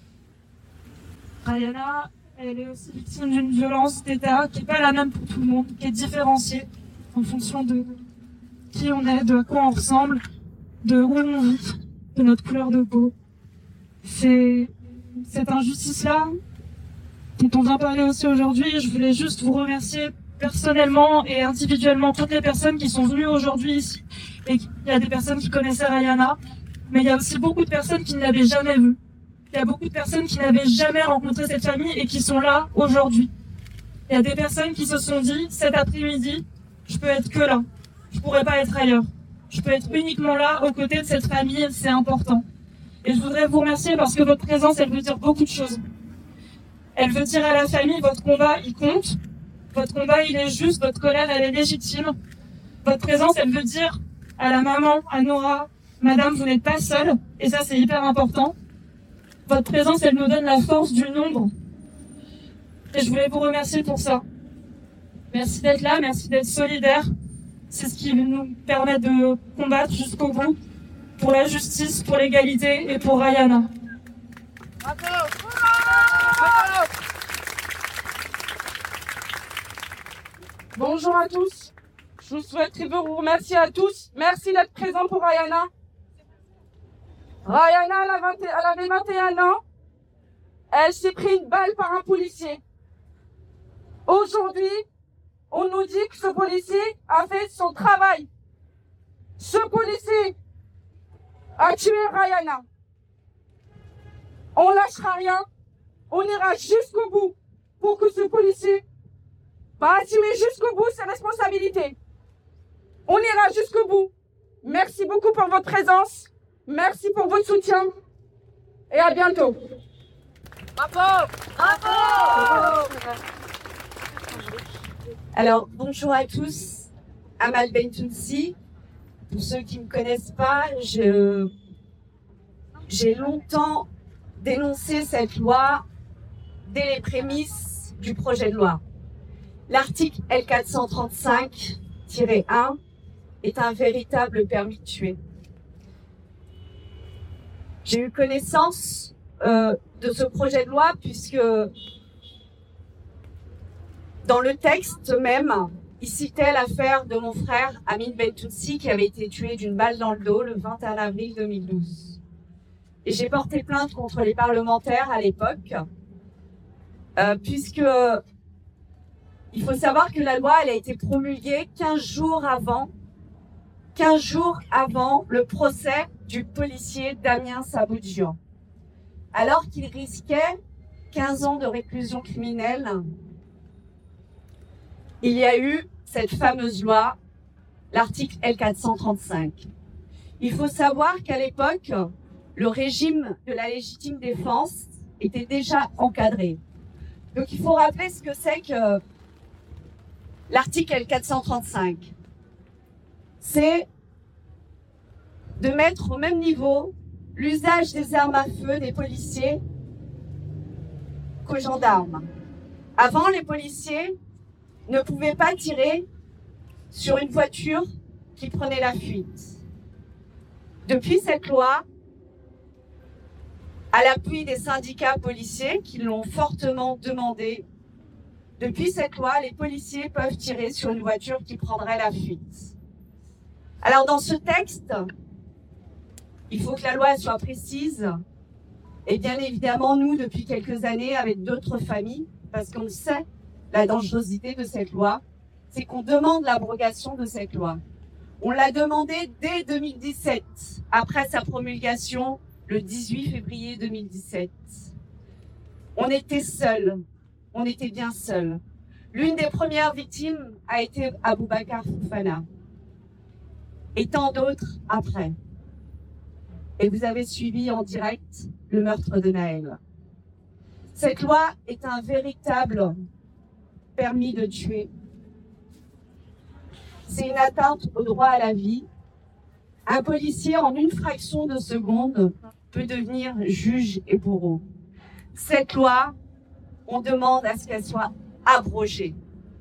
Rayana, elle est aussi victime d'une violence d'État qui n'est pas la même pour tout le monde, qui est différenciée en fonction de qui on est, de à quoi on ressemble, de où on vit, de notre couleur de peau. C'est cette injustice-là dont on vient parler aussi aujourd'hui. Je voulais juste vous remercier personnellement et individuellement toutes les personnes qui sont venues aujourd'hui ici. Et il y a des personnes qui connaissaient Rayana, mais il y a aussi beaucoup de personnes qui ne l'avaient jamais vue. Il y a beaucoup de personnes qui n'avaient jamais rencontré cette famille et qui sont là aujourd'hui. Il y a des personnes qui se sont dit, cet après-midi, je peux être que là. Je pourrais pas être ailleurs. Je peux être uniquement là, aux côtés de cette famille, c'est important. Et je voudrais vous remercier parce que votre présence, elle veut dire beaucoup de choses. Elle veut dire à la famille, votre combat, il compte. Votre combat, il est juste. Votre colère, elle est légitime. Votre présence, elle veut dire à la maman, à Nora, madame, vous n'êtes pas seule. Et ça, c'est hyper important. Votre présence, elle nous donne la force du nombre. Et je voulais vous remercier pour ça. Merci d'être là, merci d'être solidaire. C'est ce qui nous permet de combattre jusqu'au bout pour la justice, pour l'égalité et pour Rayana. Bravo. Bonjour à tous. Je souhaiterais vous remercier à tous. Merci d'être présents pour Rayana. Rayana, elle avait 21 ans. Elle s'est pris une balle par un policier. Aujourd'hui, on nous dit que ce policier a fait son travail. Ce policier a tué Rayana. On lâchera rien. On ira jusqu'au bout pour que ce policier assumer jusqu'au bout ses responsabilités. On ira jusqu'au bout. Merci beaucoup pour votre présence. Merci pour votre soutien. Et à bientôt. Bravo. Bravo. Alors, bonjour à tous. Amal Bentounsi. Pour ceux qui ne me connaissent pas, j'ai longtemps dénoncé cette loi dès les prémices du projet de loi. L'article L435-1 est un véritable permis de tuer. J'ai eu connaissance de ce projet de loi puisque dans le texte même, il citait l'affaire de mon frère Amin Bentounsi qui avait été tué d'une balle dans le dos le 21 avril 2012. Et j'ai porté plainte contre les parlementaires à l'époque puisque il faut savoir que la loi elle a été promulguée 15 jours avant le procès du policier Damien Saboudjian. Alors qu'il risquait 15 ans de réclusion criminelle, il y a eu cette fameuse loi, l'article L435. Il faut savoir qu'à l'époque, le régime de la légitime défense était déjà encadré. Donc il faut rappeler ce que c'est que l'article L435. C'est de mettre au même niveau l'usage des armes à feu des policiers qu'aux gendarmes. Avant, les policiers ne pouvaient pas tirer sur une voiture qui prenait la fuite. Depuis cette loi, à l'appui des syndicats policiers qui l'ont fortement demandé, depuis cette loi, les policiers peuvent tirer sur une voiture qui prendrait la fuite. Alors dans ce texte, il faut que la loi soit précise. Et bien évidemment, nous, depuis quelques années, avec d'autres familles, parce qu'on sait la dangerosité de cette loi, c'est qu'on demande l'abrogation de cette loi. On l'a demandé dès 2017, après sa promulgation le 18 février 2017. On était seuls, on était bien seuls. L'une des premières victimes a été Aboubacar Fofana, et tant d'autres après. Et vous avez suivi en direct le meurtre de Naël. Cette loi est un véritable permis de tuer. C'est une atteinte au droit à la vie. Un policier, en une fraction de seconde, peut devenir juge et bourreau. Cette loi, on demande à ce qu'elle soit abrogée.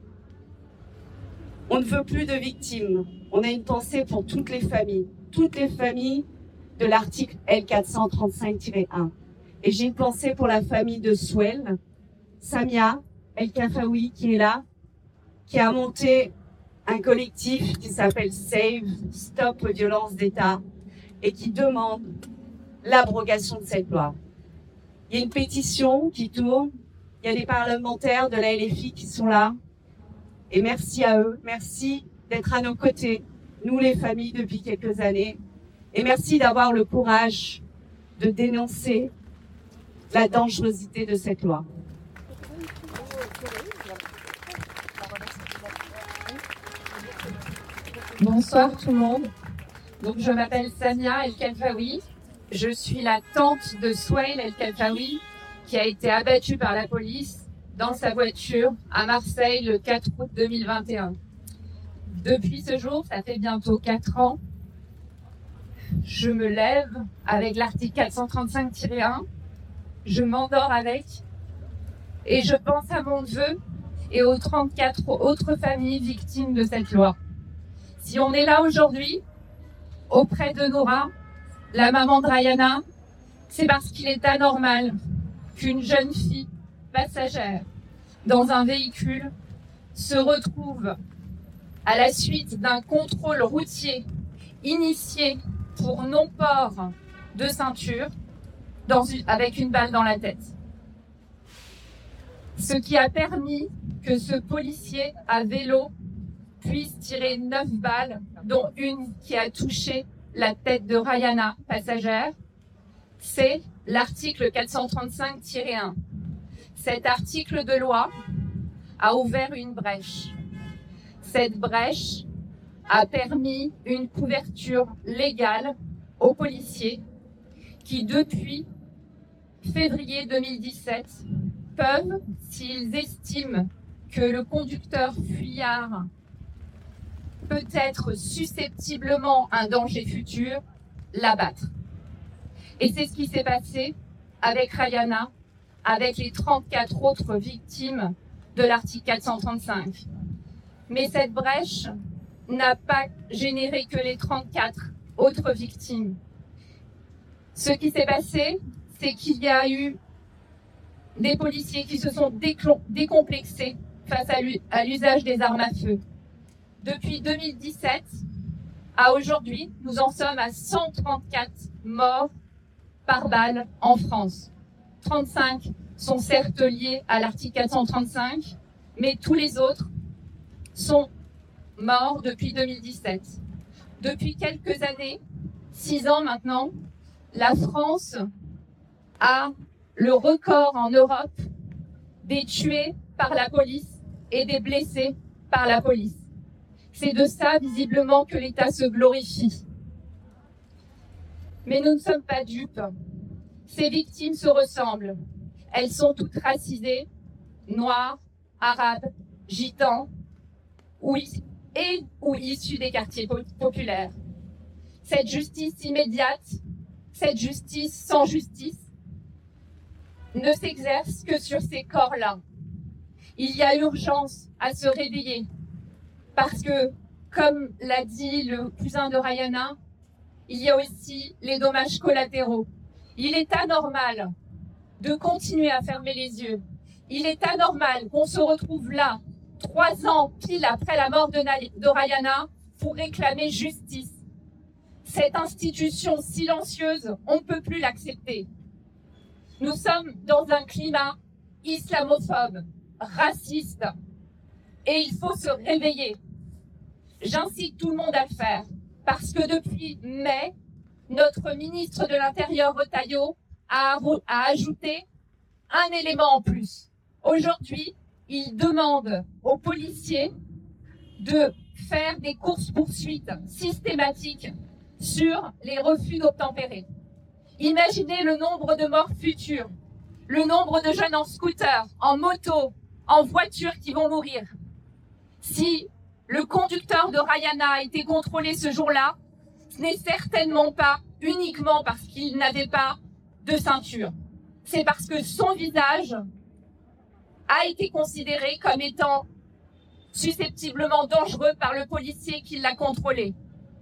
On ne veut plus de victimes. On a une pensée pour toutes les familles de l'article L435-1. Et j'ai une pensée pour la famille de Souel, Samia El Kafaoui, qui est là, qui a monté un collectif qui s'appelle Save, Stop aux violences d'État, et qui demande l'abrogation de cette loi. Il y a une pétition qui tourne, il y a des parlementaires de la LFI qui sont là, et merci à eux, merci d'être à nos côtés, nous les familles depuis quelques années, et merci d'avoir le courage de dénoncer la dangerosité de cette loi. Bonsoir tout le monde. Donc je m'appelle Samia El Kafaoui. Je suis la tante de Souel El Kafaoui qui a été abattue par la police dans sa voiture à Marseille le 4 août 2021. Depuis ce jour, ça fait bientôt 4 ans, je me lève avec l'article 435-1, je m'endors avec et je pense à mon neveu et aux 34 autres familles victimes de cette loi. Si on est là aujourd'hui, auprès de Nora, la maman de Rayana, c'est parce qu'il est anormal qu'une jeune fille passagère dans un véhicule se retrouve à la suite d'un contrôle routier initié pour non-port de ceinture avec une balle dans la tête. Ce qui a permis que ce policier à vélo puisse tirer 9 balles, dont une qui a touché la tête de Rayana, passagère, c'est l'article 435-1. Cet article de loi a ouvert une brèche. Cette brèche a permis une couverture légale aux policiers qui, depuis février 2017, peuvent, s'ils estiment que le conducteur fuyard peut être susceptiblement un danger futur, l'abattre. Et c'est ce qui s'est passé avec Rayana, avec les 34 autres victimes de l'article 435. Mais cette brèche n'a pas généré que les 34 autres victimes. Ce qui s'est passé, c'est qu'il y a eu des policiers qui se sont décomplexés face à l'usage des armes à feu. Depuis 2017 à aujourd'hui, nous en sommes à 134 morts par balle en France. 35 sont certes liés à l'article 435, mais tous les autres sont morts depuis 2017. Depuis quelques années, 6 ans maintenant, la France a le record en Europe des tués par la police et des blessés par la police. C'est de ça, visiblement, que l'État se glorifie. Mais nous ne sommes pas dupes. Ces victimes se ressemblent. Elles sont toutes racisées, noires, arabes, gitans, ou issues des quartiers populaires. Cette justice immédiate, cette justice sans justice, ne s'exerce que sur ces corps-là. Il y a urgence à se réveiller, parce que Comme l'a dit le cousin de Rayana, il y a aussi les dommages collatéraux. Il est anormal de continuer à fermer les yeux. Il est anormal qu'on se retrouve là, 3 ans pile après la mort de Rayana, pour réclamer justice. Cette institution silencieuse, on ne peut plus l'accepter. Nous sommes dans un climat islamophobe, raciste, et il faut se réveiller. J'incite tout le monde à le faire, parce que depuis mai, notre ministre de l'Intérieur, Retailleau, a ajouté un élément en plus. Aujourd'hui, il demande aux policiers de faire des courses-poursuites systématiques sur les refus d'obtempérer. Imaginez le nombre de morts futures, le nombre de jeunes en scooter, en moto, en voiture qui vont mourir. Si le conducteur de Rayana a été contrôlé ce jour-là, ce n'est certainement pas uniquement parce qu'il n'avait pas de ceinture. C'est parce que son visage a été considéré comme étant susceptiblement dangereux par le policier qui l'a contrôlé.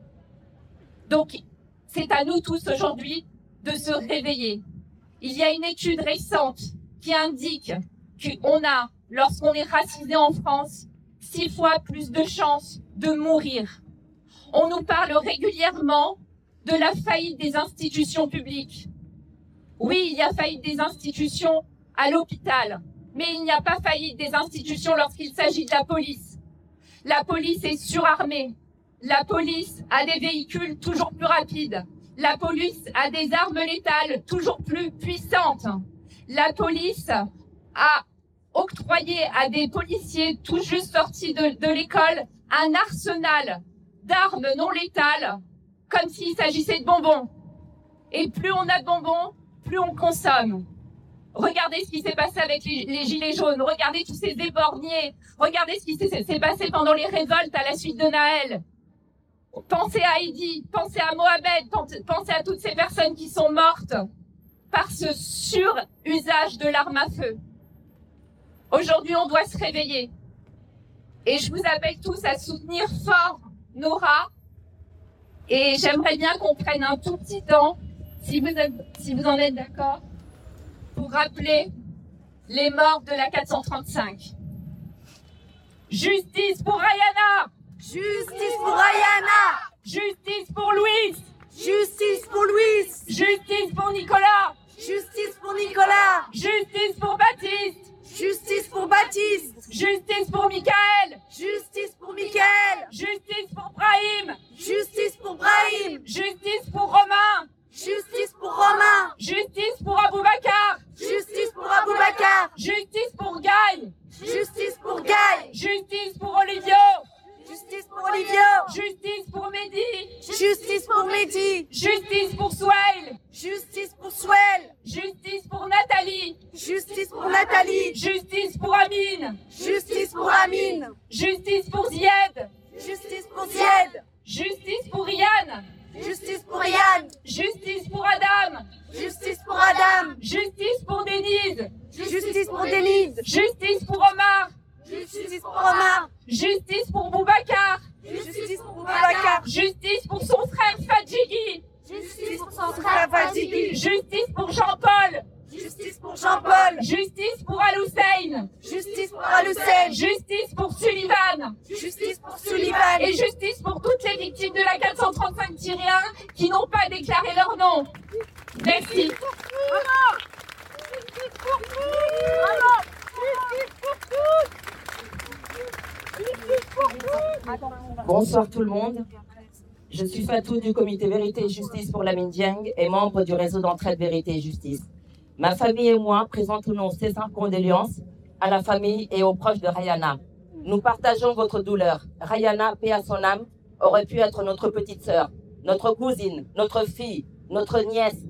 Donc, c'est à nous tous aujourd'hui de se réveiller. Il y a une étude récente qui indique qu'on a, lorsqu'on est racisé en France, 6 fois plus de chances de mourir. On nous parle régulièrement de la faillite des institutions publiques. Oui, il y a faillite des institutions à l'hôpital, mais il n'y a pas faillite des institutions lorsqu'il s'agit de la police. La police est surarmée. La police a des véhicules toujours plus rapides. La police a des armes létales toujours plus puissantes. La police a octroyé à des policiers tout juste sortis de l'école un arsenal d'armes non létales, comme s'il s'agissait de bonbons. Et plus on a de bonbons, plus on consomme. Regardez ce qui s'est passé avec les gilets jaunes, regardez tous ces éborgnés, regardez ce qui s'est passé pendant les révoltes à la suite de Naël. Pensez à Heidi, pensez à Mohamed, pensez à toutes ces personnes qui sont mortes par ce surusage de l'arme à feu. Aujourd'hui, on doit se réveiller. Et je vous appelle tous à soutenir fort Nora. Et j'aimerais bien qu'on prenne un tout petit temps, si vous en êtes d'accord, pour rappeler les morts de la 435. Justice pour Rayana! Justice pour Rayana! Justice pour Louis! Justice pour Louis! Justice pour Nicolas! Justice pour Nicolas! Justice pour Baptiste! Justice pour Baptiste! Justice pour Michael! Justice pour Michael! Justice pour Brahim! Justice pour Brahim! Justice pour Romain! Justice pour Romain! Justice pour Aboubacar! Justice pour Aboubacar! Justice pour Gaï! Justice pour Gaï! Justice pour Olivio! Justice pour Olivio! Justice pour Mehdi! Justice pour Mehdi! Justice pour Souel! Justice pour Souel! Justice pour Nathalie! Justice pour Nathalie! Justice pour Amine! Justice pour Amine! Justice pour Zied! Justice pour Zied! Justice pour Yann! Justice pour Yann! Justice pour Adam! Justice pour Adam! Justice pour Denise! Justice pour Denise! Justice pour Omar! Justice pour Omar! Justice pour Boubacar! Justice pour Boubacar! Justice pour son frère Fadjigui! Justice pour son frère Fadjigui! Justice pour Jean-Paul! Justice pour Jean-Paul! Justice pour Al-Hussein! Justice pour Al-Hussein! Justice pour Sullivan! Justice pour Sullivan! Et justice pour toutes les victimes de la 435 Syriens qui n'ont pas déclaré leur nom. Merci. Bonsoir tout le monde. Je suis Fatou du comité Vérité et Justice pour Lamine Dieng et membre du réseau d'entraide Vérité et Justice. Ma famille et moi présentons nos sincères condoléances à la famille et aux proches de Rayana. Nous partageons votre douleur. Rayana, paix à son âme, aurait pu être notre petite sœur, notre cousine, notre fille, notre nièce.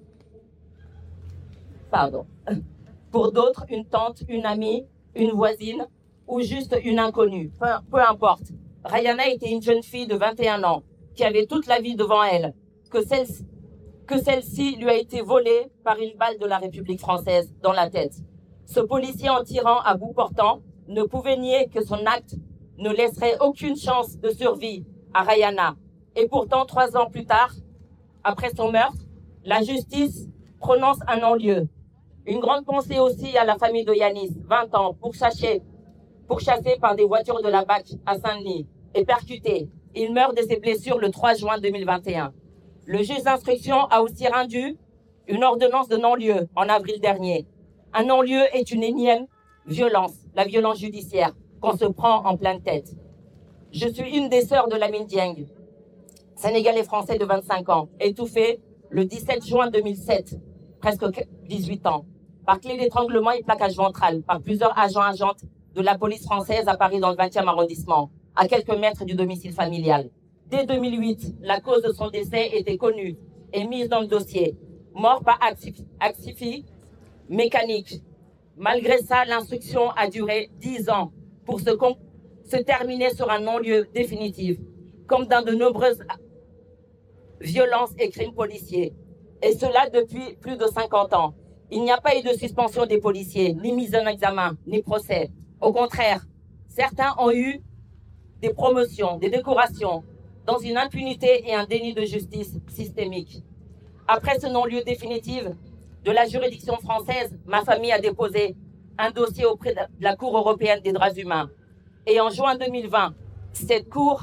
Pardon. Pour d'autres, une tante, une amie, une voisine ou juste une inconnue. Peu importe. Rayana était une jeune fille de 21 ans qui avait toute la vie devant elle, que celle-ci lui a été volée par une balle de la République française dans la tête. Ce policier en tirant à bout portant ne pouvait nier que son acte ne laisserait aucune chance de survie à Rayana. Et pourtant, 3 ans plus tard, après son meurtre, la justice prononce un non-lieu. Une grande pensée aussi à la famille de Yanis, 20 ans, pourchassé par des voitures de la BAC à Saint-Denis et percuté. Il meurt de ses blessures le 3 juin 2021. Le juge d'instruction a aussi rendu une ordonnance de non-lieu en avril dernier. Un non-lieu est une énième violence, la violence judiciaire, qu'on se prend en pleine tête. Je suis une des sœurs de Lamine Dieng, sénégalais français de 25 ans, étouffé le 17 juin 2007, presque 18 ans, par clé d'étranglement et plaquage ventral, par plusieurs agents-agentes de la police française à Paris dans le 20e arrondissement, à quelques mètres du domicile familial. Dès 2008, la cause de son décès était connue et mise dans le dossier. Mort par asphyxie mécanique. Malgré ça, l'instruction a duré 10 ans pour se terminer sur un non-lieu définitif, comme dans de nombreuses violences et crimes policiers. Et cela depuis plus de 50 ans. Il n'y a pas eu de suspension des policiers, ni mise en examen, ni procès. Au contraire, certains ont eu des promotions, des décorations, dans une impunité et un déni de justice systémique. Après ce non-lieu définitif de la juridiction française, ma famille a déposé un dossier auprès de la Cour européenne des droits humains. Et en juin 2020, cette Cour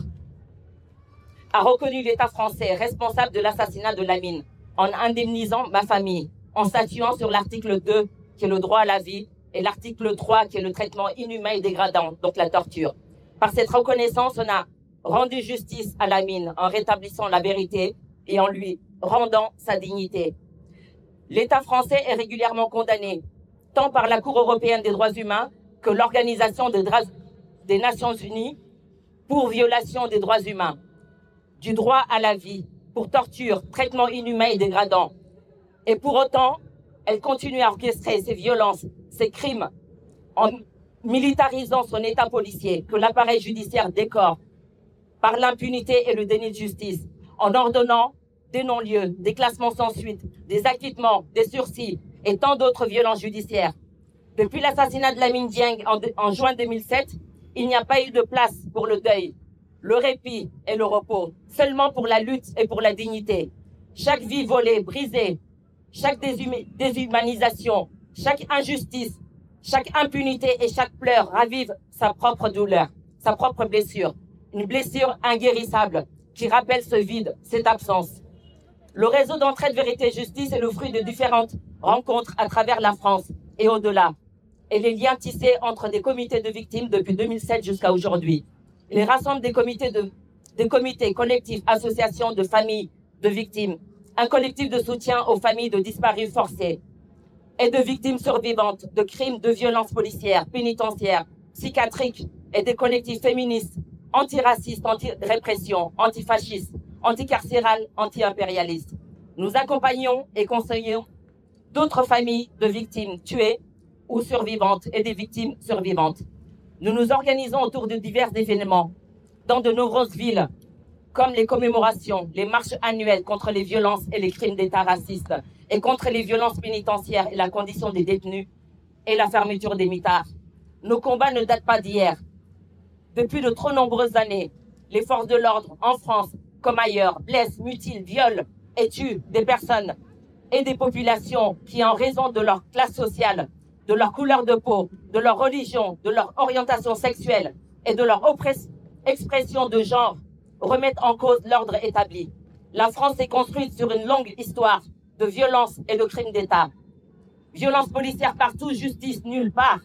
a reconnu l'État français responsable de l'assassinat de Lamine en indemnisant ma famille, en statuant sur l'article 2, qui est le droit à la vie, et l'article 3, qui est le traitement inhumain et dégradant, donc la torture. Par cette reconnaissance, on a rendu justice à Lamine en rétablissant la vérité et en lui rendant sa dignité. L'État français est régulièrement condamné, tant par la Cour européenne des droits humains que l'Organisation des Nations Unies pour violation des droits humains, du droit à la vie, pour torture, traitement inhumain et dégradant. Et pour autant, elle continue à orchestrer ces violences, ces crimes, en militarisant son État policier, que l'appareil judiciaire décore par l'impunité et le déni de justice, en ordonnant des non-lieux, des classements sans suite, des acquittements, des sursis et tant d'autres violences judiciaires. Depuis l'assassinat de Lamine Dieng en juin 2007, il n'y a pas eu de place pour le deuil, le répit et le repos, seulement pour la lutte et pour la dignité. Chaque vie volée, brisée, chaque déshumanisation, chaque injustice, chaque impunité et chaque pleur ravive sa propre douleur, sa propre blessure. Une blessure inguérissable qui rappelle ce vide, cette absence. Le réseau d'entraide vérité justice est le fruit de différentes rencontres à travers la France et au-delà. Et les liens tissés entre des comités de victimes depuis 2007 jusqu'à aujourd'hui. Il rassemble des comités collectifs, associations de familles de victimes, un collectif de soutien aux familles de disparus forcés et de victimes survivantes de crimes de violences policières, pénitentiaires, psychiatriques et des collectifs féministes, antiracistes, anti-répression, antifascistes, anticarcérales, anti-impérialistes. Nous accompagnons et conseillons d'autres familles de victimes tuées ou survivantes et des victimes survivantes. Nous nous organisons autour de divers événements dans de nombreuses villes, comme les commémorations, les marches annuelles contre les violences et les crimes d'État racistes et contre les violences pénitentiaires et la condition des détenus et la fermeture des mitards. Nos combats ne datent pas d'hier. Depuis de trop nombreuses années, les forces de l'ordre, en France comme ailleurs, blessent, mutilent, violent et tuent des personnes et des populations qui, en raison de leur classe sociale, de leur couleur de peau, de leur religion, de leur orientation sexuelle et de leur expression de genre, remettent en cause l'ordre établi. La France est construite sur une longue histoire de violence et de crimes d'État. Violence policière partout, justice nulle part.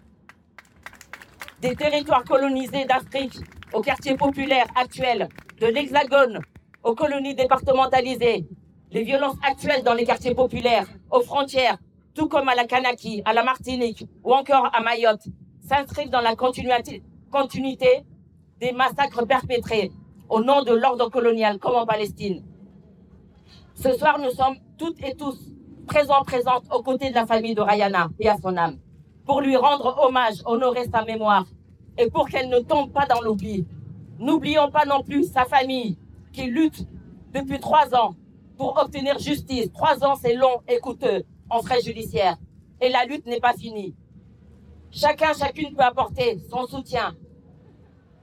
Des territoires colonisés d'Afrique aux quartiers populaires actuels, de l'Hexagone aux colonies départementalisées. Les violences actuelles dans les quartiers populaires, aux frontières, tout comme à la Kanaki, à la Martinique ou encore à Mayotte, s'inscrivent dans la continuité des massacres perpétrés au nom de l'ordre colonial comme en Palestine. Ce soir, nous sommes toutes et tous présentes aux côtés de la famille de Rayana et à son âme, pour lui rendre hommage, honorer sa mémoire et pour qu'elle ne tombe pas dans l'oubli. N'oublions pas non plus sa famille qui lutte depuis 3 ans pour obtenir justice. 3 ans, c'est long et coûteux en frais judiciaires. Et la lutte n'est pas finie. Chacune peut apporter son soutien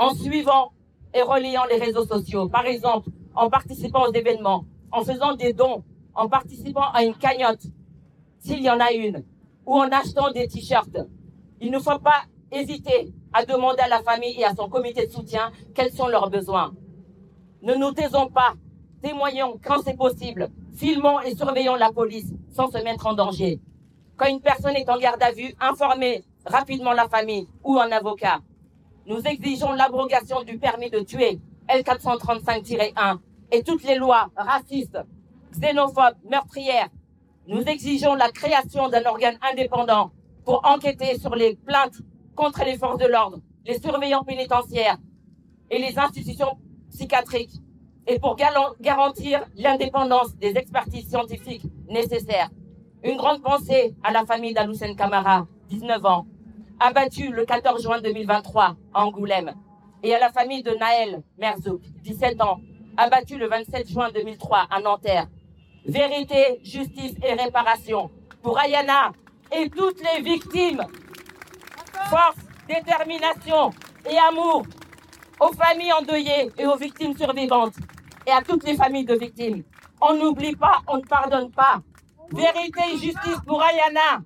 en suivant et relayant les réseaux sociaux. Par exemple, en participant aux événements, en faisant des dons, en participant à une cagnotte, s'il y en a une, ou en achetant des t-shirts. Il ne faut pas hésiter à demander à la famille et à son comité de soutien quels sont leurs besoins. Ne nous taisons pas, témoignons quand c'est possible, filmons et surveillons la police sans se mettre en danger. Quand une personne est en garde à vue, informez rapidement la famille ou un avocat. Nous exigeons l'abrogation du permis de tuer, L435-1, et toutes les lois racistes, xénophobes, meurtrières. Nous exigeons la création d'un organe indépendant pour enquêter sur les plaintes contre les forces de l'ordre, les surveillants pénitentiaires et les institutions psychiatriques, et pour garantir l'indépendance des expertises scientifiques nécessaires. Une grande pensée à la famille d'Aloussène Camara, 19 ans, abattue le 14 juin 2023 à Angoulême, et à la famille de Naël Merzouk, 17 ans, abattue le 27 juin 2003 à Nanterre. Vérité, justice et réparation pour Ayana et toutes les victimes. Force, détermination et amour aux familles endeuillées et aux victimes survivantes et à toutes les familles de victimes. On n'oublie pas, on ne pardonne pas. Vérité et justice pour Ayana.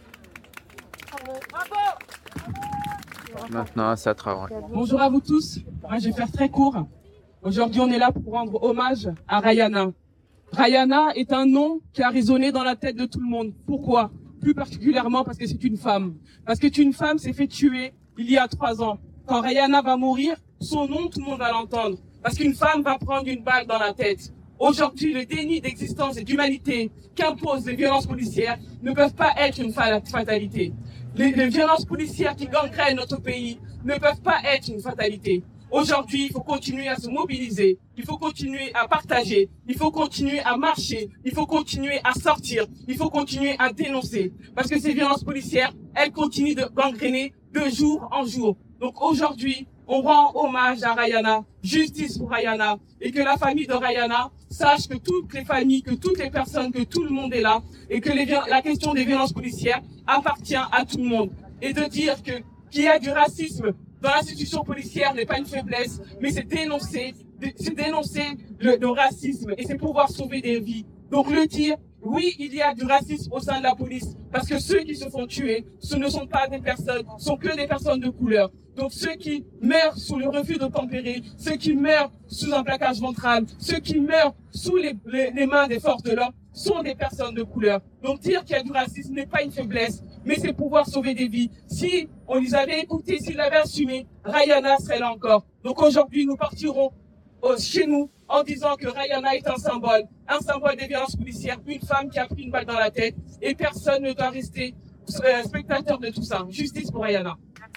Maintenant, c'est à Traoré. Bonjour à vous tous. Moi, je vais faire très court. Aujourd'hui, on est là pour rendre hommage à Rayana. Rayana est un nom qui a résonné dans la tête de tout le monde. Pourquoi? Plus particulièrement parce que c'est une femme. Parce que une femme s'est fait tuer il y a 3 ans. Quand Rayana va mourir, son nom, tout le monde va l'entendre. Parce qu'une femme va prendre une balle dans la tête. Aujourd'hui, le déni d'existence et d'humanité qu'imposent les violences policières ne peuvent pas être une fatalité. Les violences policières qui gangrènent notre pays ne peuvent pas être une fatalité. Aujourd'hui, il faut continuer à se mobiliser, il faut continuer à partager, il faut continuer à marcher, il faut continuer à sortir, il faut continuer à dénoncer. Parce que ces violences policières, elles continuent de gangréner de jour en jour. Donc aujourd'hui, on rend hommage à Rayana, justice pour Rayana, et que la famille de Rayana sache que toutes les familles, que toutes les personnes, que tout le monde est là, et que la question des violences policières appartient à tout le monde. Et de dire qu'il y a du racisme dans l'institution policière n'est pas une faiblesse, mais c'est dénoncer le racisme, et c'est pouvoir sauver des vies. Donc le dire, oui, il y a du racisme au sein de la police, parce que ceux qui se font tuer, ce ne sont pas des personnes, sont que des personnes de couleur. Donc ceux qui meurent sous le refus de tempérer, ceux qui meurent sous un plaquage ventral, ceux qui meurent sous les mains des forces de l'ordre, sont des personnes de couleur. Donc dire qu'il y a du racisme n'est pas une faiblesse, mais c'est pouvoir sauver des vies. Si on les avait écoutés, s'ils l'avaient assumé, Rayana serait là encore. Donc aujourd'hui, nous partirons chez nous en disant que Rayana est un symbole des violences policières, une femme qui a pris une balle dans la tête, et personne ne doit rester spectateur de tout ça. Justice pour Rayana.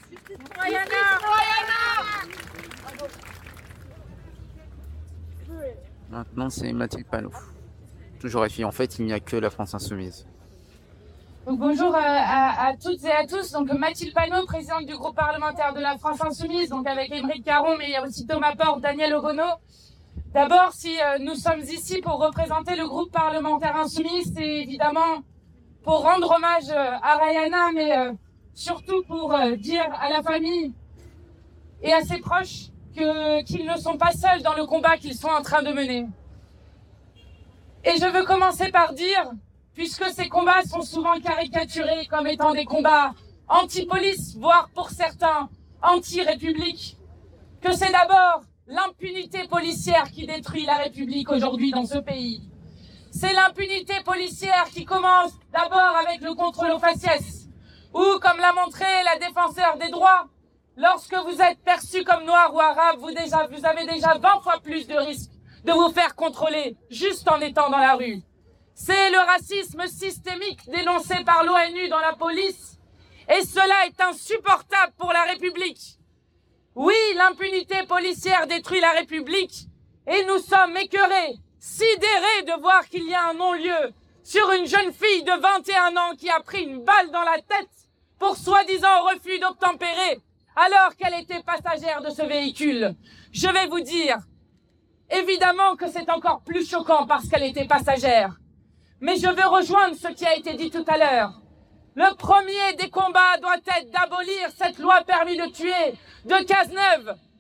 Maintenant, c'est Mathilde Panot. Toujours FI. En fait, il n'y a que la France Insoumise. Donc, bonjour à toutes et à tous. Donc Mathilde Panot, présidente du groupe parlementaire de la France Insoumise, donc avec Émeric Caron, mais il y a aussi Thomas Porte, Daniel Obono. D'abord, si nous sommes ici pour représenter le groupe parlementaire Insoumise, c'est évidemment pour rendre hommage à Rayana, mais surtout pour dire à la famille et à ses proches qu'ils ne sont pas seuls dans le combat qu'ils sont en train de mener. Et je veux commencer par dire, puisque ces combats sont souvent caricaturés comme étant des combats anti-police, voire pour certains anti-république, que c'est d'abord l'impunité policière qui détruit la République aujourd'hui dans ce pays. C'est l'impunité policière qui commence d'abord avec le contrôle aux faciès, ou comme l'a montré la défenseur des droits, lorsque vous êtes perçu comme noir ou arabe, vous avez déjà 20 fois plus de risques de vous faire contrôler juste en étant dans la rue. C'est le racisme systémique dénoncé par l'ONU dans la police, et cela est insupportable pour la République. Oui, l'impunité policière détruit la République, et nous sommes écœurés, sidérés de voir qu'il y a un non-lieu sur une jeune fille de 21 ans qui a pris une balle dans la tête pour soi-disant refus d'obtempérer, alors qu'elle était passagère de ce véhicule. Je vais vous dire, évidemment que c'est encore plus choquant parce qu'elle était passagère. Mais je veux rejoindre ce qui a été dit tout à l'heure. Le premier des combats doit être d'abolir cette loi permis de tuer de Cazeneuve,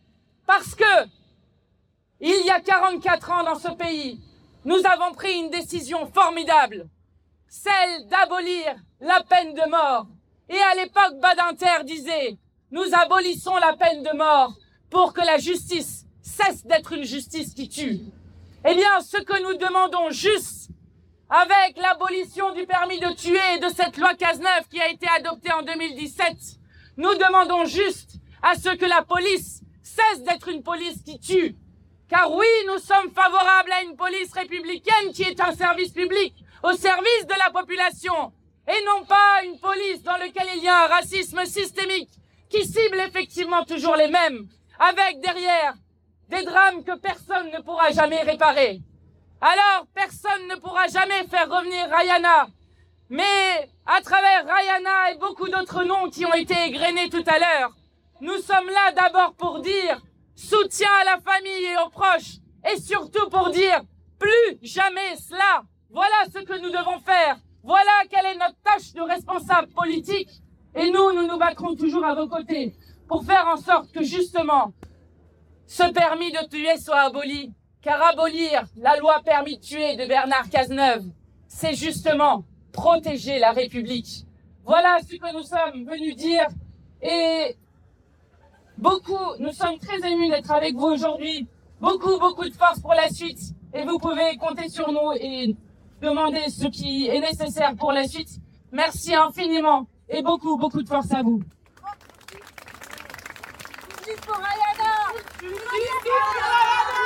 Parce que, il y a 44 ans dans ce pays, nous avons pris une décision formidable, celle d'abolir la peine de mort. Et à l'époque, Badinter disait, nous abolissons la peine de mort pour que la justice cesse d'être une justice qui tue. Eh bien, ce que nous demandons juste, avec l'abolition du permis de tuer et de cette loi Cazeneuve qui a été adoptée en 2017, nous demandons juste à ce que la police cesse d'être une police qui tue. Car oui, nous sommes favorables à une police républicaine qui est un service public au service de la population et non pas une police dans laquelle il y a un racisme systémique qui cible effectivement toujours les mêmes, avec derrière des drames que personne ne pourra jamais réparer. Alors, personne ne pourra jamais faire revenir Rayana. Mais, à travers Rayana et beaucoup d'autres noms qui ont été égrenés tout à l'heure, nous sommes là d'abord pour dire soutien à la famille et aux proches, et surtout pour dire plus jamais cela. Voilà ce que nous devons faire. Voilà quelle est notre tâche de responsable politique. Et nous nous battrons toujours à vos côtés pour faire en sorte que justement, ce permis de tuer soit aboli. Car abolir la loi permis de tuer de Bernard Cazeneuve, c'est justement protéger la République. Voilà ce que nous sommes venus dire. Et nous sommes très émus d'être avec vous aujourd'hui. Beaucoup de force pour la suite. Et vous pouvez compter sur nous et demander ce qui est nécessaire pour la suite. Merci infiniment et beaucoup de force à vous. Justice pour Rayana! Justice pour Rayana!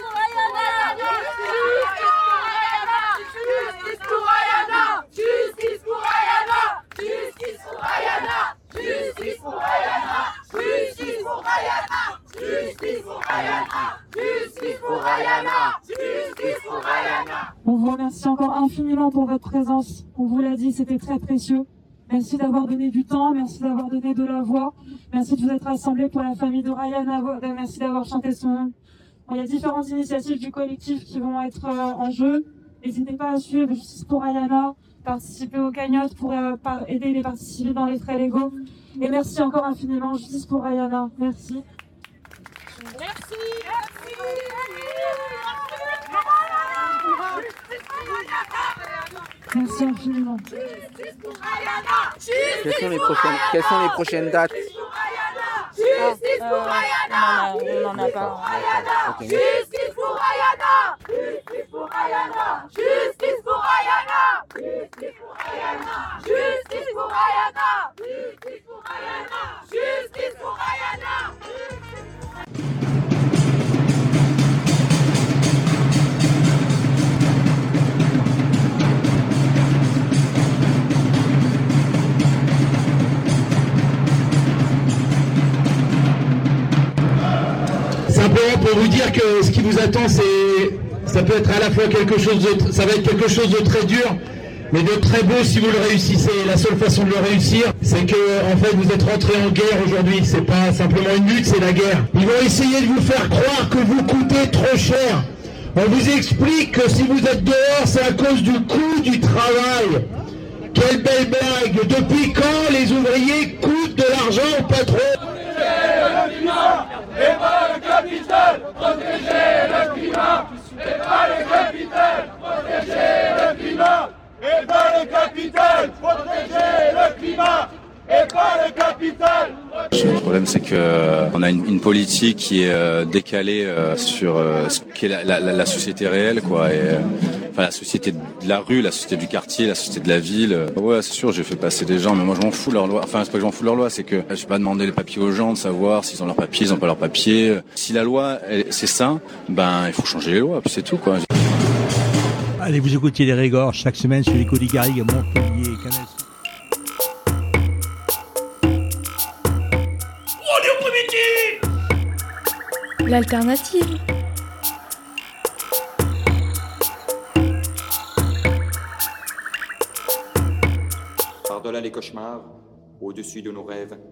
Justice pour Rayana! Justice pour Rayana! Justice pour Rayana! Justice pour Rayana! Justice pour Rayana! Justice pour Rayana! Justice pour Rayana! Justice pour Rayana! On vous remercie encore infiniment pour votre présence. On vous l'a dit, c'était très précieux. Merci d'avoir donné du temps, merci d'avoir donné de la voix, merci de vous être rassemblés pour la famille de Rayana, merci d'avoir chanté son nom. Il y a différentes initiatives du collectif qui vont être en jeu. N'hésitez pas à suivre Justice pour Rayana, participer aux cagnottes pour aider les parties civiles dans les frais légaux. Et merci encore infiniment, Justice pour Rayana. Merci. Merci. Merci infiniment. Quelles sont les prochaines dates? Justice pour Rayana! On n'en a pas. Justice pour Rayana! Justice pour Rayana! Justice pour Rayana! Justice pour Rayana! Justice pour Rayana! Justice pour Rayana! Justice pour Rayana! Simplement pour vous dire que ce qui vous attend, ça peut être à la fois ça va être quelque chose de très dur, mais de très beau si vous le réussissez. Et la seule façon de le réussir, c'est que en fait vous êtes rentrés en guerre aujourd'hui. C'est pas simplement une lutte, c'est la guerre. Ils vont essayer de vous faire croire que vous coûtez trop cher. On vous explique que si vous êtes dehors, c'est à cause du coût du travail. Quelle belle blague! Depuis quand les ouvriers coûtent de l'argent au patron? Et pas le capital, protéger le climat. Et pas le capital, protéger le climat. Et pas le capital, protéger le climat. Et pas le capital. Le problème, c'est qu'on a une politique qui est décalée sur ce qu'est la société réelle, quoi. Et, enfin, la société de la rue, la société du quartier, la société de la ville. Ouais, c'est sûr, j'ai fait passer des gens, mais moi je m'en fous de leur loi. Enfin, c'est pas que je m'en fous de leur loi, c'est que je vais pas demander les papiers aux gens de savoir s'ils ont leurs papiers, ils ont pas leurs papiers. Si la loi, c'est ça, ben il faut changer les lois, puis c'est tout, quoi. Allez, vous écoutez les Régors chaque semaine sur les Côtes Garrigues à Montpellier, Cannes. L'alternative. Par-delà les cauchemars, au-dessus de nos rêves,